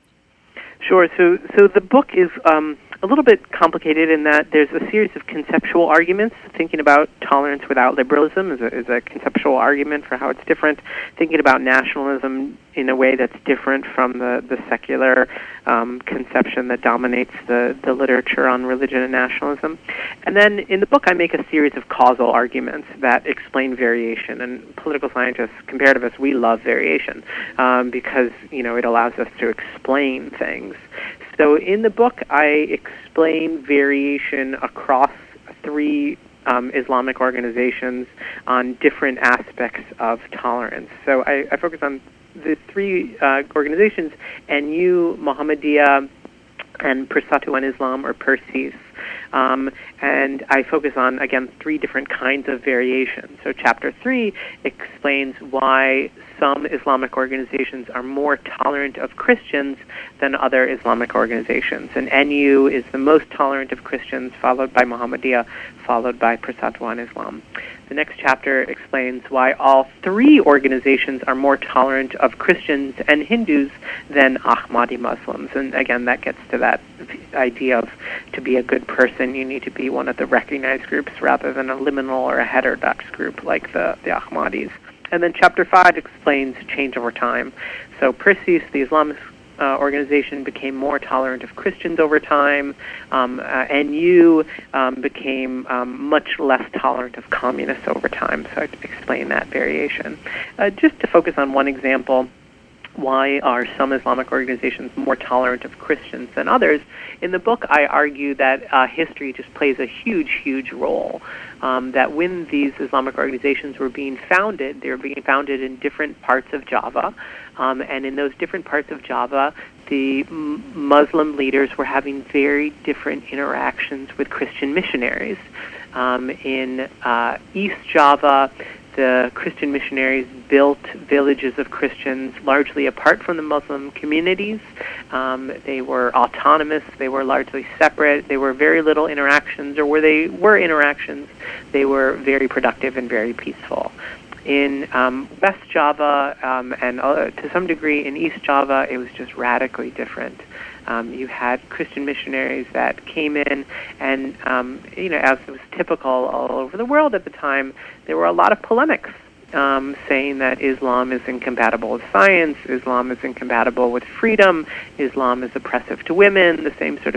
Sure. So, so the book is um, a little bit complicated in that there's a series of conceptual arguments. Thinking about tolerance without liberalism is a, is a conceptual argument for how it's different. Thinking about nationalism in a way that's different from the, the secular um, conception that dominates the, the literature on religion and nationalism. And then in the book I make a series of causal arguments that explain variation. And political scientists, comparativists, we love variation um, because, you know, it allows us to explain things. So in the book I explain variation across three Um, Islamic organizations on different aspects of tolerance. So I, I focus on the three uh, organizations, N U, Muhammadiyah, and Persatuan Islam, or Persis. Um, and I focus on, again, three different kinds of variation. So chapter three explains why some Islamic organizations are more tolerant of Christians than other Islamic organizations. And N U is the most tolerant of Christians, followed by Muhammadiyah, followed by Persatuan Islam. The next chapter explains why all three organizations are more tolerant of Christians and Hindus than Ahmadi Muslims. And again, that gets to that idea of to be a good person, you need to be one of the recognized groups rather than a liminal or a heterodox group like the, the Ahmadis. And then chapter five explains change over time. So Persis, the Islamic Uh, organization, became more tolerant of Christians over time. Um, uh, N U um, became um, much less tolerant of communists over time. So I explain that variation. Uh, just to focus on one example, why are some Islamic organizations more tolerant of Christians than others? In the book, I argue that uh, history just plays a huge, huge role. Um, that when these Islamic organizations were being founded, they were being founded in different parts of Java. Um, and in those different parts of Java, the m- Muslim leaders were having very different interactions with Christian missionaries. Um, in uh, East Java, the Christian missionaries built villages of Christians largely apart from the Muslim communities. Um, they were autonomous. They were largely separate. There were very little interactions, or where they were interactions, they were very productive and very peaceful. In um, West Java um, and uh, to some degree in East Java, it was just radically different. Um, you had Christian missionaries that came in, and um, you know, as was typical all over the world at the time, there were a lot of polemics um, saying that Islam is incompatible with science, Islam is incompatible with freedom, Islam is oppressive to women, the same sort of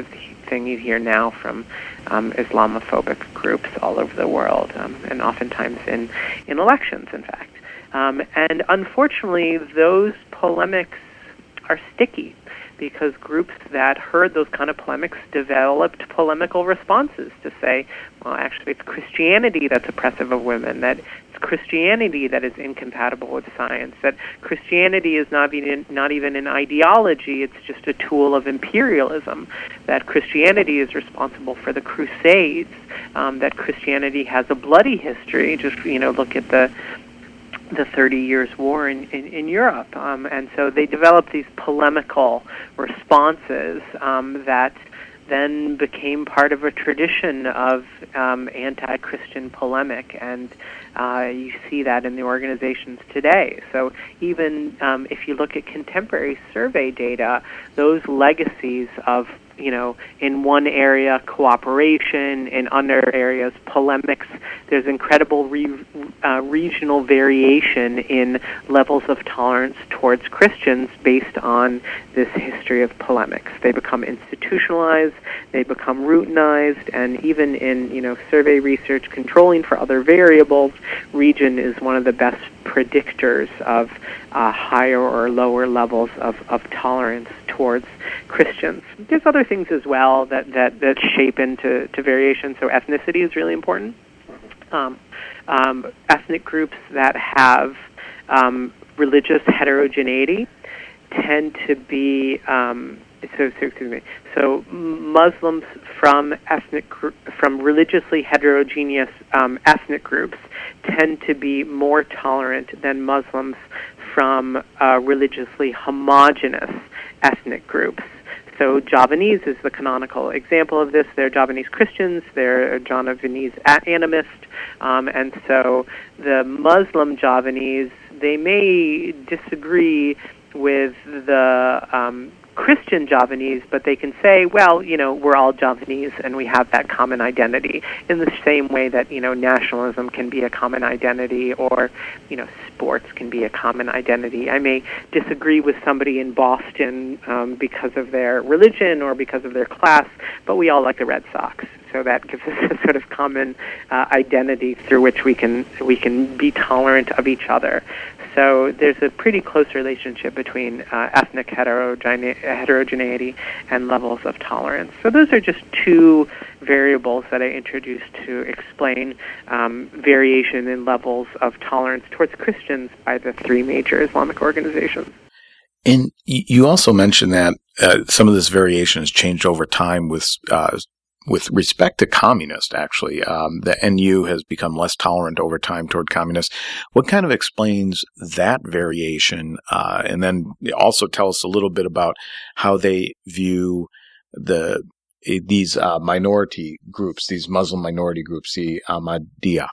thing you hear now from um, Islamophobic groups all over the world, um, and oftentimes in, in elections, in fact. Um, and unfortunately, those polemics are sticky, because groups that heard those kind of polemics developed polemical responses to say, well, actually, it's Christianity that's oppressive of women, that it's Christianity that is incompatible with science, that Christianity is not even, not even an ideology, it's just a tool of imperialism, that Christianity is responsible for the Crusades, um, that Christianity has a bloody history. Just, you know, look at the the Thirty Years' War in, in, in Europe. Um, and so they developed these polemical responses um, that then became part of a tradition of um, anti-Christian polemic, and uh, you see that in the organizations today. So even um, if you look at contemporary survey data, those legacies of, you know, in one area, cooperation, in other areas, polemics. There's incredible re, uh, regional variation in levels of tolerance towards Christians based on this history of polemics. They become institutionalized, they become routinized, and even in, you know, survey research controlling for other variables, region is one of the best predictors of uh, higher or lower levels of, of tolerance towards Christians. There's other things as well that, that, that shape into to variation. So ethnicity is really important. Um, um, ethnic groups that have um, religious heterogeneity tend to be um, so, so excuse me. So Muslims from ethnic from religiously heterogeneous um, ethnic groups tend to be more tolerant than Muslims from uh, religiously homogenous ethnic groups. So Javanese is the canonical example of this. They're Javanese Christians, they're Javanese animists, um, and so the Muslim Javanese, they may disagree with the um, Christian Javanese, but they can say, well, you know, we're all Javanese and we have that common identity, in the same way that, you know, nationalism can be a common identity, or, you know, sports can be a common identity. I may disagree with somebody in Boston um, because of their religion or because of their class, but we all like the Red Sox. So that gives us a sort of common uh, identity through which we can we can be tolerant of each other. So there's a pretty close relationship between uh, ethnic heterogene- heterogeneity and levels of tolerance. So those are just two variables that I introduced to explain um, variation in levels of tolerance towards Christians by the three major Islamic organizations. And you also mentioned that uh, some of this variation has changed over time with uh, with respect to communists, actually. Um, the N U has become less tolerant over time toward communists. What kind of explains that variation? Uh, and then also tell us a little bit about how they view the these uh, minority groups, these Muslim minority groups, the Ahmadiyya.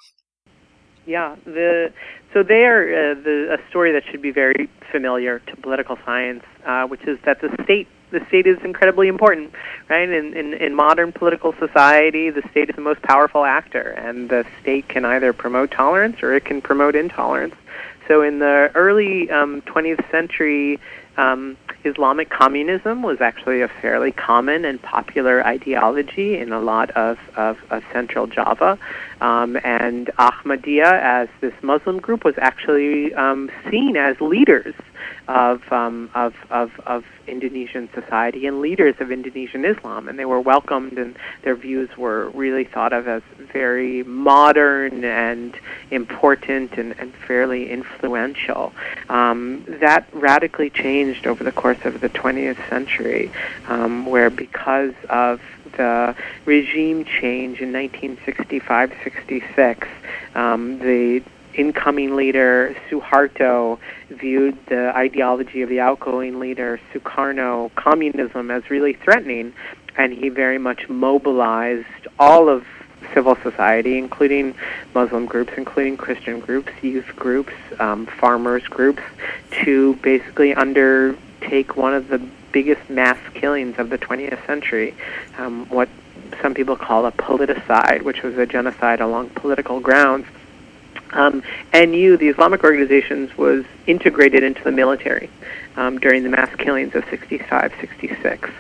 Yeah, the so they are uh, the, a story that should be very familiar to political science, uh, which is that the state the state is incredibly important, right? In, in in modern political society, the state is the most powerful actor, and the state can either promote tolerance or it can promote intolerance. So in the early um, twentieth century, um, Islamic communism was actually a fairly common and popular ideology in a lot of, of, of central Java. Um, and Ahmadiyya, as this Muslim group, was actually um, seen as leaders of, um, of, of, of Indonesian society and leaders of Indonesian Islam. And they were welcomed, and their views were really thought of as very modern and important and, and fairly influential. Um, that radically changed over the course of the twentieth century, um, where because of the regime change in nineteen sixty-five sixty-six, um, the incoming leader, Suharto, viewed the ideology of the outgoing leader, Sukarno, communism, as really threatening, and he very much mobilized all of civil society, including Muslim groups, including Christian groups, youth groups, um, farmers groups, to basically undertake one of the biggest mass killings of the twentieth century, um, what some people call a politicide, which was a genocide along political grounds. Um, N U, the Islamic organizations, was integrated into the military um, during the mass killings of sixty-five sixty-six.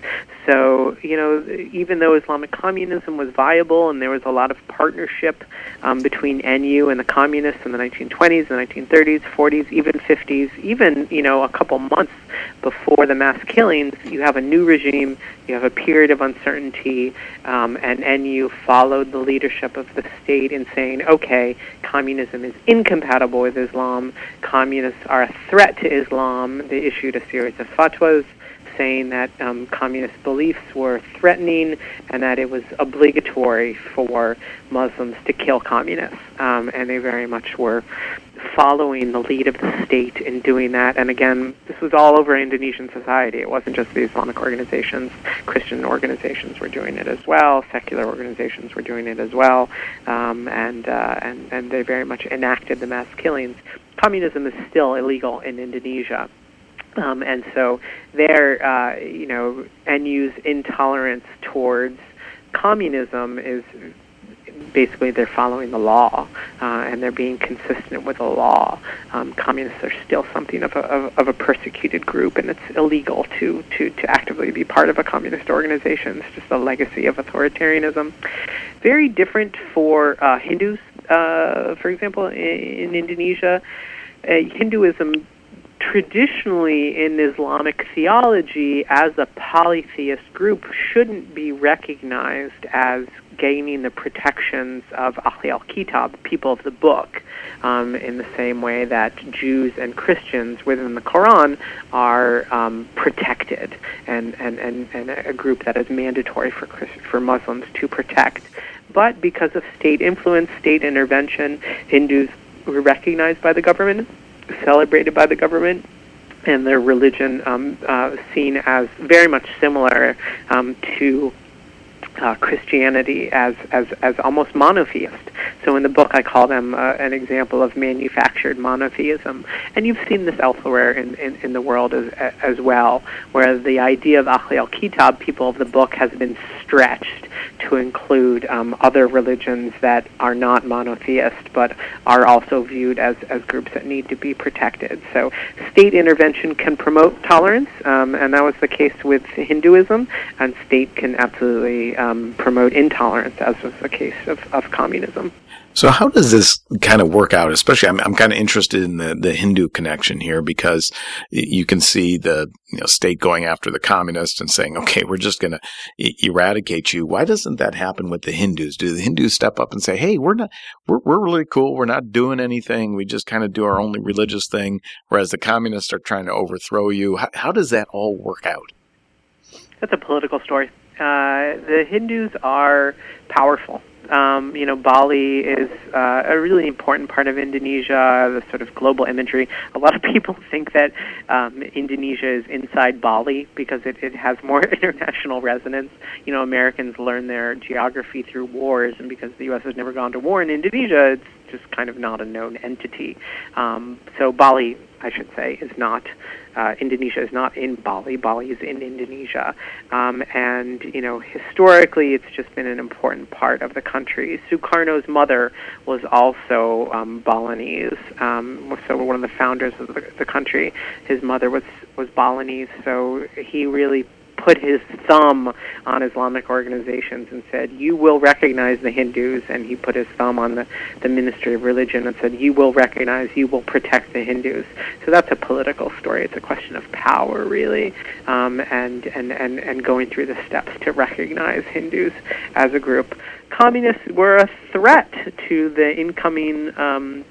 so, you know, even though Islamic communism was viable and there was a lot of partnership um, between N U and the communists in the nineteen twenties, the nineteen thirties, forties, even fifties, even, you know, a couple months before the mass killings, you have a new regime, you have a period of uncertainty, um, and N U followed the leadership of the state in saying, okay, communism is incompatible with Islam, communists are a threat to Islam. They issued a series of fatwas saying that um, communist beliefs were threatening and that it was obligatory for Muslims to kill communists. Um, and they very much were following the lead of the state in doing that. And again, this was all over Indonesian society. It wasn't just the Islamic organizations. Christian organizations were doing it as well. Secular organizations were doing it as well. Um, and, uh, and, and they very much enacted the mass killings. Communism is still illegal in Indonesia. Um, and so their, uh, you know, N U's intolerance towards communism is basically they're following the law, uh, and they're being consistent with the law. Um, communists are still something of a, of, of a persecuted group, and it's illegal to, to, to actively be part of a communist organization. It's just a legacy of authoritarianism. Very different for uh, Hindus, uh, for example, in, in Indonesia. Uh, Hinduism traditionally in Islamic theology as a polytheist group shouldn't be recognized as gaining the protections of Ahli al-Kitab, people of the book, um, in the same way that Jews and Christians within the Quran are um, protected and, and, and, and a group that is mandatory for Christ- for Muslims to protect. But because of state influence, state intervention, Hindus were recognized by the government, celebrated by the government, and their religion um, uh, seen as very much similar um, to uh, Christianity as, as, as almost monotheist. So in the book I call them uh, an example of manufactured monotheism. And you've seen this elsewhere in, in, in the world as, as well, where the idea of Ahli al-Kitab, people of the book, has been stretched to include um, other religions that are not monotheist but are also viewed as, as groups that need to be protected. So state intervention can promote tolerance, um, and that was the case with Hinduism, and state can absolutely um, promote intolerance, as was the case of, of communism. So how does this kind of work out? Especially, I'm, I'm kind of interested in the, the Hindu connection here, because you can see the you know, state going after the communists and saying, okay, we're just going to e- eradicate you. Why doesn't that happen with the Hindus? Do the Hindus step up and say, hey, we're not, we're, we're really cool. We're not doing anything. We just kind of do our only religious thing, whereas the communists are trying to overthrow you. How, how does that all work out? That's a political story. Uh, the Hindus are powerful. Um, you know, Bali is uh, a really important part of Indonesia, the sort of global imagery. A lot of people think that um, Indonesia is inside Bali because it, it has more international resonance. You know, Americans learn their geography through wars, and because the U S has never gone to war in Indonesia, it's just kind of not a known entity. Um, so Bali, I should say, is not, uh, Indonesia is not in Bali. Bali is in Indonesia. Um, and, you know, historically, it's just been an important part of the country. Sukarno's mother was also um, Balinese, um, so one of the founders of the, the country. His mother was, was Balinese, so he really put his thumb on Islamic organizations and said, you will recognize the Hindus, and he put his thumb on the, the Ministry of Religion and said, you will recognize, you will protect the Hindus. So that's a political story. It's a question of power, really, um, and, and, and, and going through the steps to recognize Hindus as a group. Communists were a threat to the incoming um,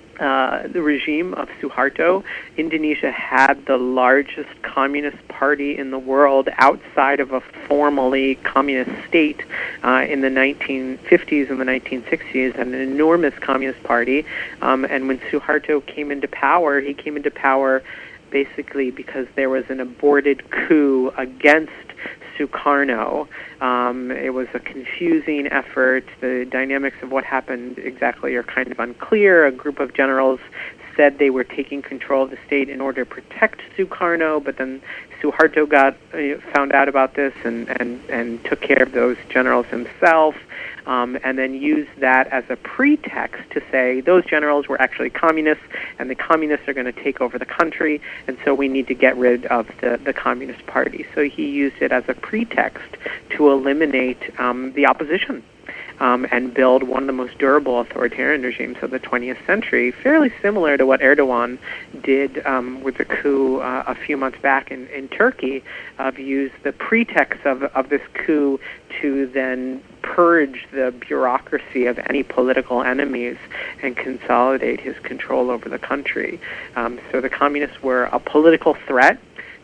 Uh, the regime of Suharto. Indonesia had the largest communist party in the world outside of a formally communist state uh, in the nineteen fifties and the nineteen sixties, an enormous communist party. Um, and when Suharto came into power, he came into power basically because there was an aborted coup against Sukarno. Um, it was a confusing effort. The dynamics of what happened exactly are kind of unclear. A group of generals said they were taking control of the state in order to protect Sukarno, but then Suharto got uh, found out about this and, and, and took care of those generals himself. um, and then use that as a pretext to say those generals were actually communists, and the communists are going to take over the country, and so we need to get rid of the, the Communist Party. So he used it as a pretext to eliminate um, the opposition. Um, and build one of the most durable authoritarian regimes of the twentieth century, fairly similar to what Erdogan did um, with the coup uh, a few months back in, in Turkey, of use the pretext of, of this coup to then purge the bureaucracy of any political enemies and consolidate his control over the country. Um, so the communists were a political threat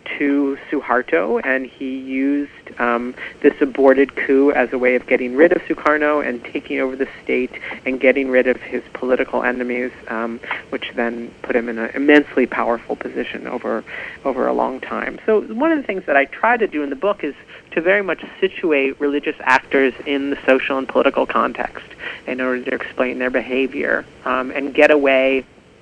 to Suharto, and he used um, this aborted coup as a way of getting rid of Sukarno and taking over the state and getting rid of his political enemies, um, which then put him in an immensely powerful position over over a long time. So one of the things that I try to do in the book is to very much situate religious actors in the social and political context in order to explain their behavior um, and get away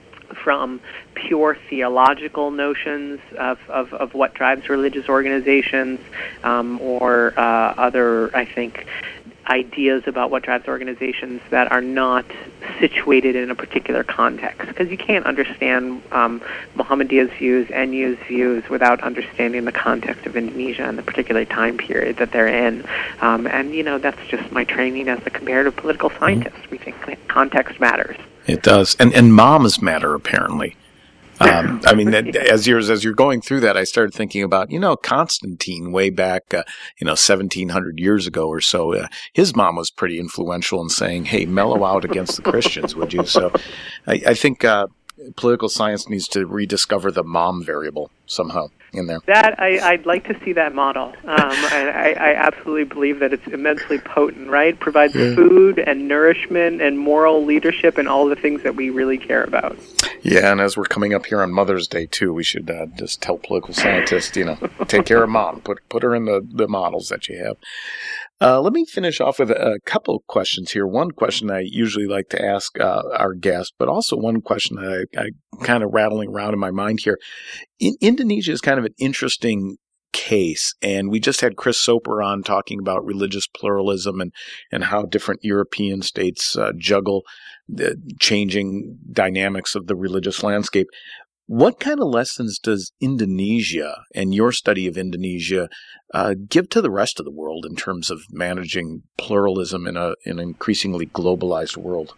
from pure theological notions of, of, of what drives religious organizations um, or uh, other, I think, ideas about what drives organizations that are not situated in a particular context. Because you can't understand um, Muhammadiyah's views, N U's views, without understanding the context of Indonesia and the particular time period that they're in. Um, and, you know, that's just my training as a comparative political scientist. Mm-hmm. We think context matters. It does. And and moms matter, apparently. Um, I mean, that, as you're as you're going through that, I started thinking about, you know, Constantine way back, uh, you know, seventeen hundred years ago or so. Uh, his mom was pretty influential in saying, "Hey, mellow out against the Christians, would you?" So, I, I think uh, political science needs to rediscover the mom variable somehow in there. That I, I'd like to see that model. Um, I, I absolutely believe that it's immensely potent, right? Provides yeah. food and nourishment and moral leadership and all the things that we really care about. Yeah, and as we're coming up here on Mother's Day, too, we should uh, just tell political scientists, you know, take care of mom. Put put her in the, the models that you have. Uh, let me finish off with a, a couple of questions here. One question I usually like to ask uh, our guests, but also one question that I, I kind of rattling around in my mind here. In, Indonesia is kind of an interesting case, and we just had Chris Soper on talking about religious pluralism and, and how different European states uh, juggle the changing dynamics of the religious landscape. What kind of lessons does Indonesia and your study of Indonesia uh, give to the rest of the world in terms of managing pluralism in a in an increasingly globalized world?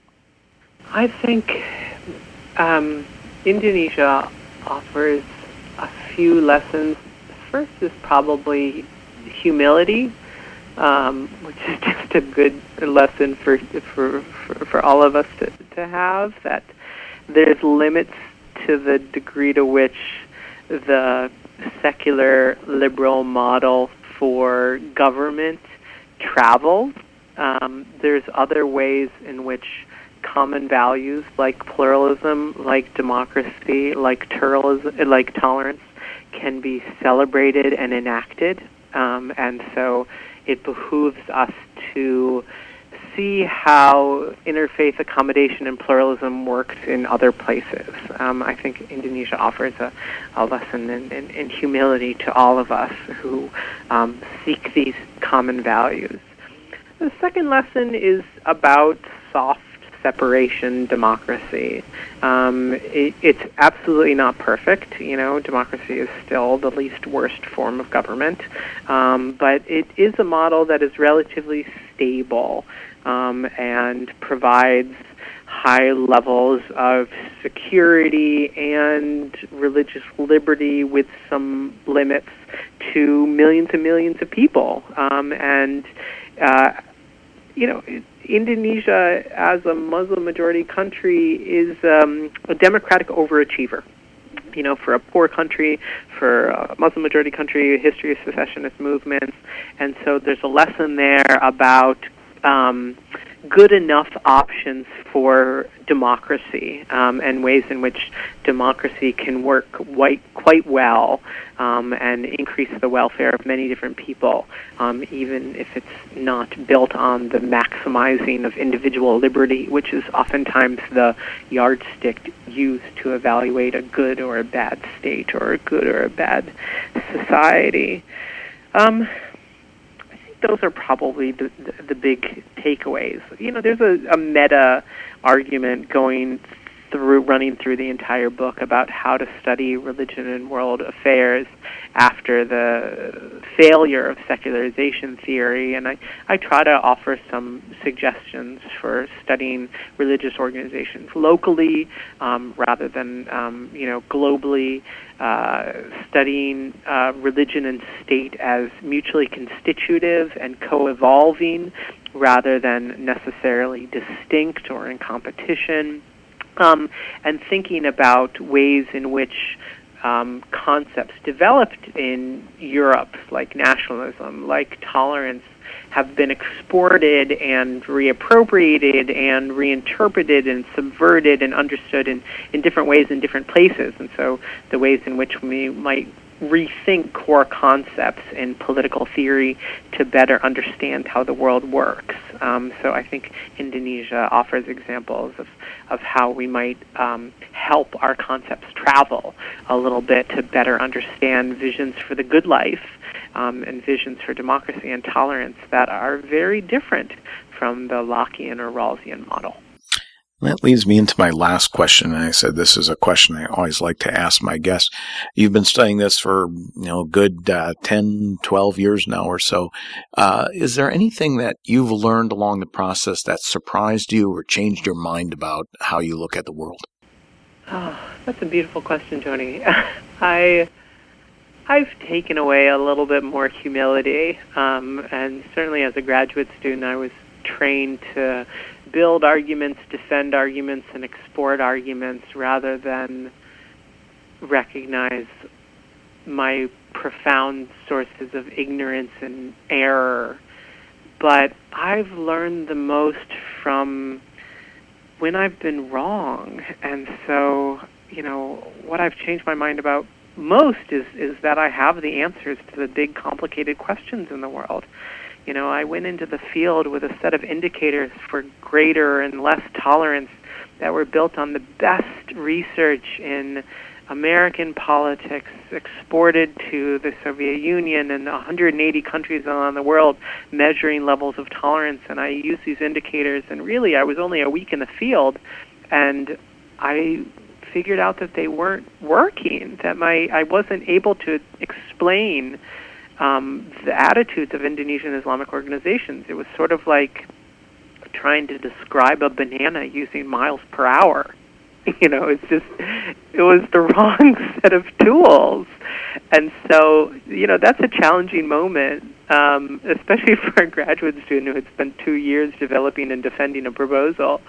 I think um, Indonesia offers a few lessons. First is probably humility, um, which is just a good lesson for for for, for all of us to, to have, that there's limits to the degree to which the secular liberal model for government travels. Um, there's other ways in which common values like pluralism, like democracy, like pluralism, like tolerance can be celebrated and enacted. Um, and so it behooves us to see how interfaith accommodation and pluralism works in other places. Um, I think Indonesia offers a, a lesson in, in, in humility to all of us who um, seek these common values. The second lesson is about soft separation democracy. Um, it, it's absolutely not perfect. You know, democracy is still the least worst form of government, um, but it is a model that is relatively stable um, and provides high levels of security and religious liberty with some limits to millions and millions of people. Um, and, uh, you know, Indonesia, as a Muslim-majority country, is um, a democratic overachiever. You know, for a poor country, for a Muslim-majority country, a history of secessionist movements. And so there's a lesson there about um, good enough options for democracy um, and ways in which democracy can work quite, quite well um, and increase the welfare of many different people, um, even if it's not built on the maximizing of individual liberty, which is oftentimes the yardstick used to evaluate a good or a bad state or a good or a bad society. Um, I think those are probably the, the, the big takeaways. You know, there's a, a meta argument going through, running through the entire book about how to study religion and world affairs after the failure of secularization theory, and I, I try to offer some suggestions for studying religious organizations locally um, rather than um, you know globally, uh, studying uh, religion and state as mutually constitutive and co-evolving rather than necessarily distinct or in competition. Um, and thinking about ways in which um, concepts developed in Europe, like nationalism, like tolerance, have been exported and reappropriated and reinterpreted and subverted and understood in, in different ways in different places. And so the ways in which we might rethink core concepts in political theory to better understand how the world works. Um, so I think Indonesia offers examples of, of how we might um, help our concepts travel a little bit to better understand visions for the good life um, and visions for democracy and tolerance that are very different from the Lockean or Rawlsian model. That leads me into my last question, and I said this is a question I always like to ask my guests. You've been studying this for, you know, a good uh, ten, twelve years now or so. Uh, is there anything that you've learned along the process that surprised you or changed your mind about how you look at the world? Oh, that's a beautiful question, Tony. I, I've taken away a little bit more humility, um, and certainly as a graduate student, I was trained to build arguments, defend arguments, and export arguments rather than recognize my profound sources of ignorance and error. But I've learned the most from when I've been wrong. And so, you know, what I've changed my mind about most is, is that I have the answers to the big, complicated questions in the world. You know, I went into the field with a set of indicators for greater and less tolerance that were built on the best research in American politics, exported to the Soviet Union and one hundred eighty countries around the world, measuring levels of tolerance. And I used these indicators, and really I was only a week in the field, and I figured out that they weren't working, that my I wasn't able to explain Um, the attitudes of Indonesian Islamic organizations. It was sort of like trying to describe a banana using miles per hour. You know, it's just, it was the wrong set of tools. And so, you know, that's a challenging moment, um, especially for a graduate student who had spent two years developing and defending a proposal.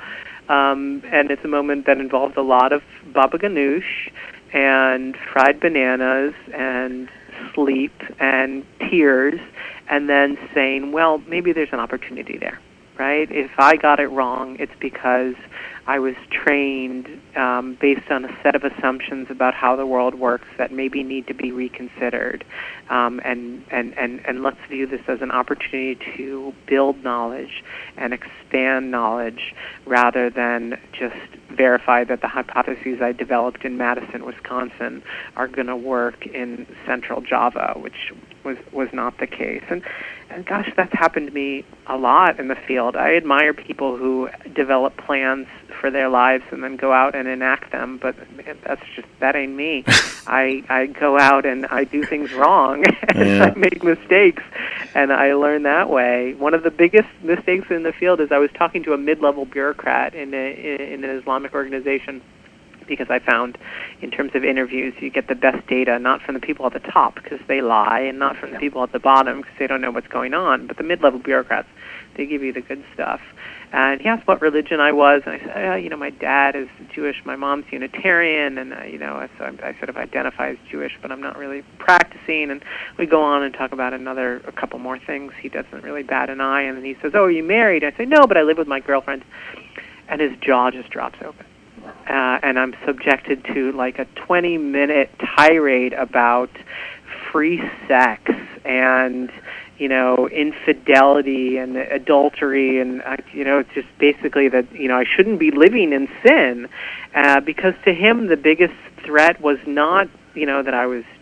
Um, and it's a moment that involves a lot of baba ganoush and fried bananas and sleep and tears, and then saying, well, maybe there's an opportunity there, right? If I got it wrong, it's because I was trained um, based on a set of assumptions about how the world works that maybe need to be reconsidered. Um, and, and, and, and let's view this as an opportunity to build knowledge and expand knowledge rather than just verify that the hypotheses I developed in Madison, Wisconsin are going to work in central Java, which was, was not the case. And, and gosh, that's happened to me a lot in the field. I admire people who develop plans for their lives and then go out and enact them, but man, that's just, that ain't me. I, I go out and I do things wrong, and yeah. I make mistakes, and I learn that way. One of the biggest mistakes in the field is I was talking to a mid-level bureaucrat in, a, in an Islamic organization, because I found in terms of interviews you get the best data not from the people at the top because they lie, and not from the people at the bottom because they don't know what's going on, but the mid-level bureaucrats, they give you the good stuff. And he asked what religion I was, and I said, oh, you know, my dad is Jewish, my mom's Unitarian, and, uh, you know, so I, I sort of identify as Jewish, but I'm not really practicing. And we go on and talk about another, a couple more things. He doesn't really bat an eye, and then he says, oh, are you married? I say, no, but I live with my girlfriend. And his jaw just drops open. Uh, and I'm subjected to like a twenty-minute tirade about free sex and, you know, infidelity and adultery, and, uh, you know, it's just basically that, you know, I shouldn't be living in sin, uh, because to him the biggest threat was not, you know, that I was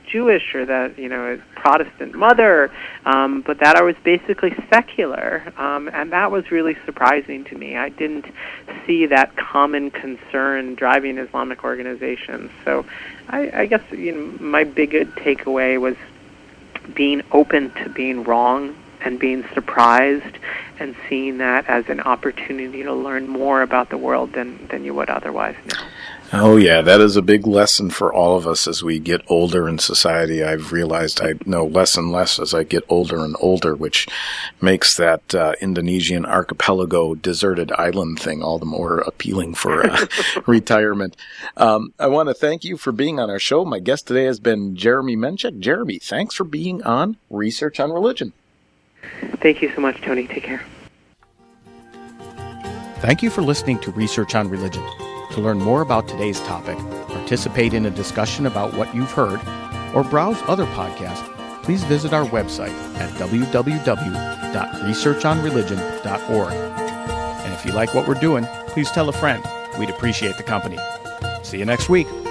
Jewish or that, you know, a Protestant mother, um, but that I was basically secular. Um, and that was really surprising to me. I didn't see that common concern driving Islamic organizations. So I, I guess, you know, my big takeaway was being open to being wrong and being surprised and seeing that as an opportunity to learn more about the world than, than you would otherwise know. Oh, yeah, that is a big lesson for all of us as we get older in society. I've realized I know less and less as I get older and older, which makes that uh, Indonesian archipelago deserted island thing all the more appealing for uh, retirement. Um, I want to thank you for being on our show. My guest today has been Jeremy Menchik. Jeremy, thanks for being on Research on Religion. Thank you so much, Tony. Take care. Thank you for listening to Research on Religion. To learn more about today's topic, participate in a discussion about what you've heard, or browse other podcasts, please visit our website at w w w dot research on religion dot org. And if you like what we're doing, please tell a friend. We'd appreciate the company. See you next week.